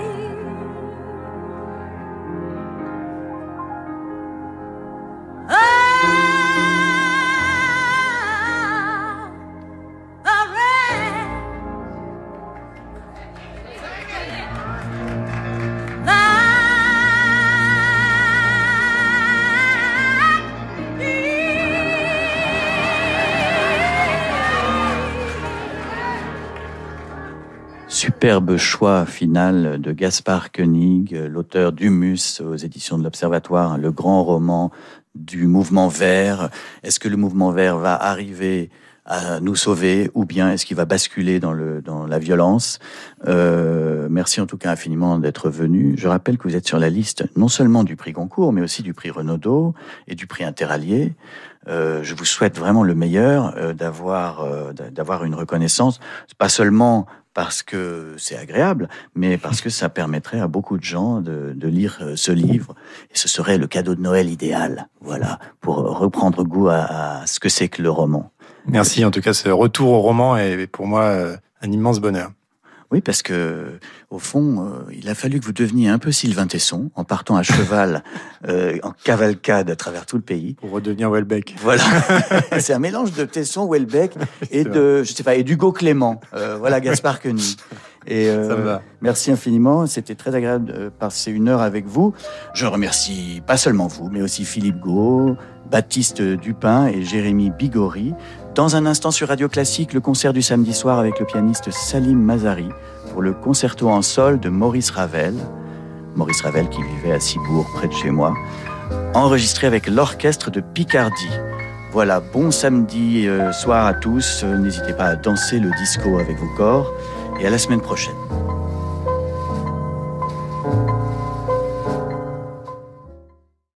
Superbe choix final de Gaspard Koenig, l'auteur d'Humus aux éditions de l'Observatoire, le grand roman du mouvement vert. Est-ce que le mouvement vert va arriver à nous sauver ou bien est-ce qu'il va basculer dans, le, dans la violence? euh, Merci en tout cas infiniment d'être venu. Je rappelle que vous êtes sur la liste non seulement du prix Goncourt, mais aussi du prix Renaudot et du prix Interallié. Euh, je vous souhaite vraiment le meilleur, euh, d'avoir, euh, d'avoir une reconnaissance, pas seulement parce que c'est agréable, mais parce que ça permettrait à beaucoup de gens de, de lire ce livre. Et ce serait le cadeau de Noël idéal, voilà, pour reprendre goût à, à ce que c'est que le roman. Merci, en tout cas, ce retour au roman est pour moi un immense bonheur. Oui, parce que au fond, euh, il a fallu que vous deveniez un peu Sylvain Tesson, en partant à cheval, euh, en cavalcade à travers tout le pays. Pour redevenir Houellebecq. Voilà, c'est un mélange de Tesson, Houellebecq et de, je sais pas, et d'Hugo Clément. Euh, voilà, Gaspard Koenig. Et euh, Ça me va. Merci infiniment. C'était très agréable de passer une heure avec vous. Je remercie pas seulement vous, mais aussi Philippe Gau, Baptiste Dupin et Jérémy Bigori. Dans un instant sur Radio Classique, le concert du samedi soir avec le pianiste Salim Mazari pour le concerto en sol de Maurice Ravel. Maurice Ravel qui vivait à Cibourg, près de chez moi. Enregistré avec l'orchestre de Picardie. Voilà, bon samedi euh, soir à tous. Euh, N'hésitez pas à danser le disco avec vos corps. Et à la semaine prochaine.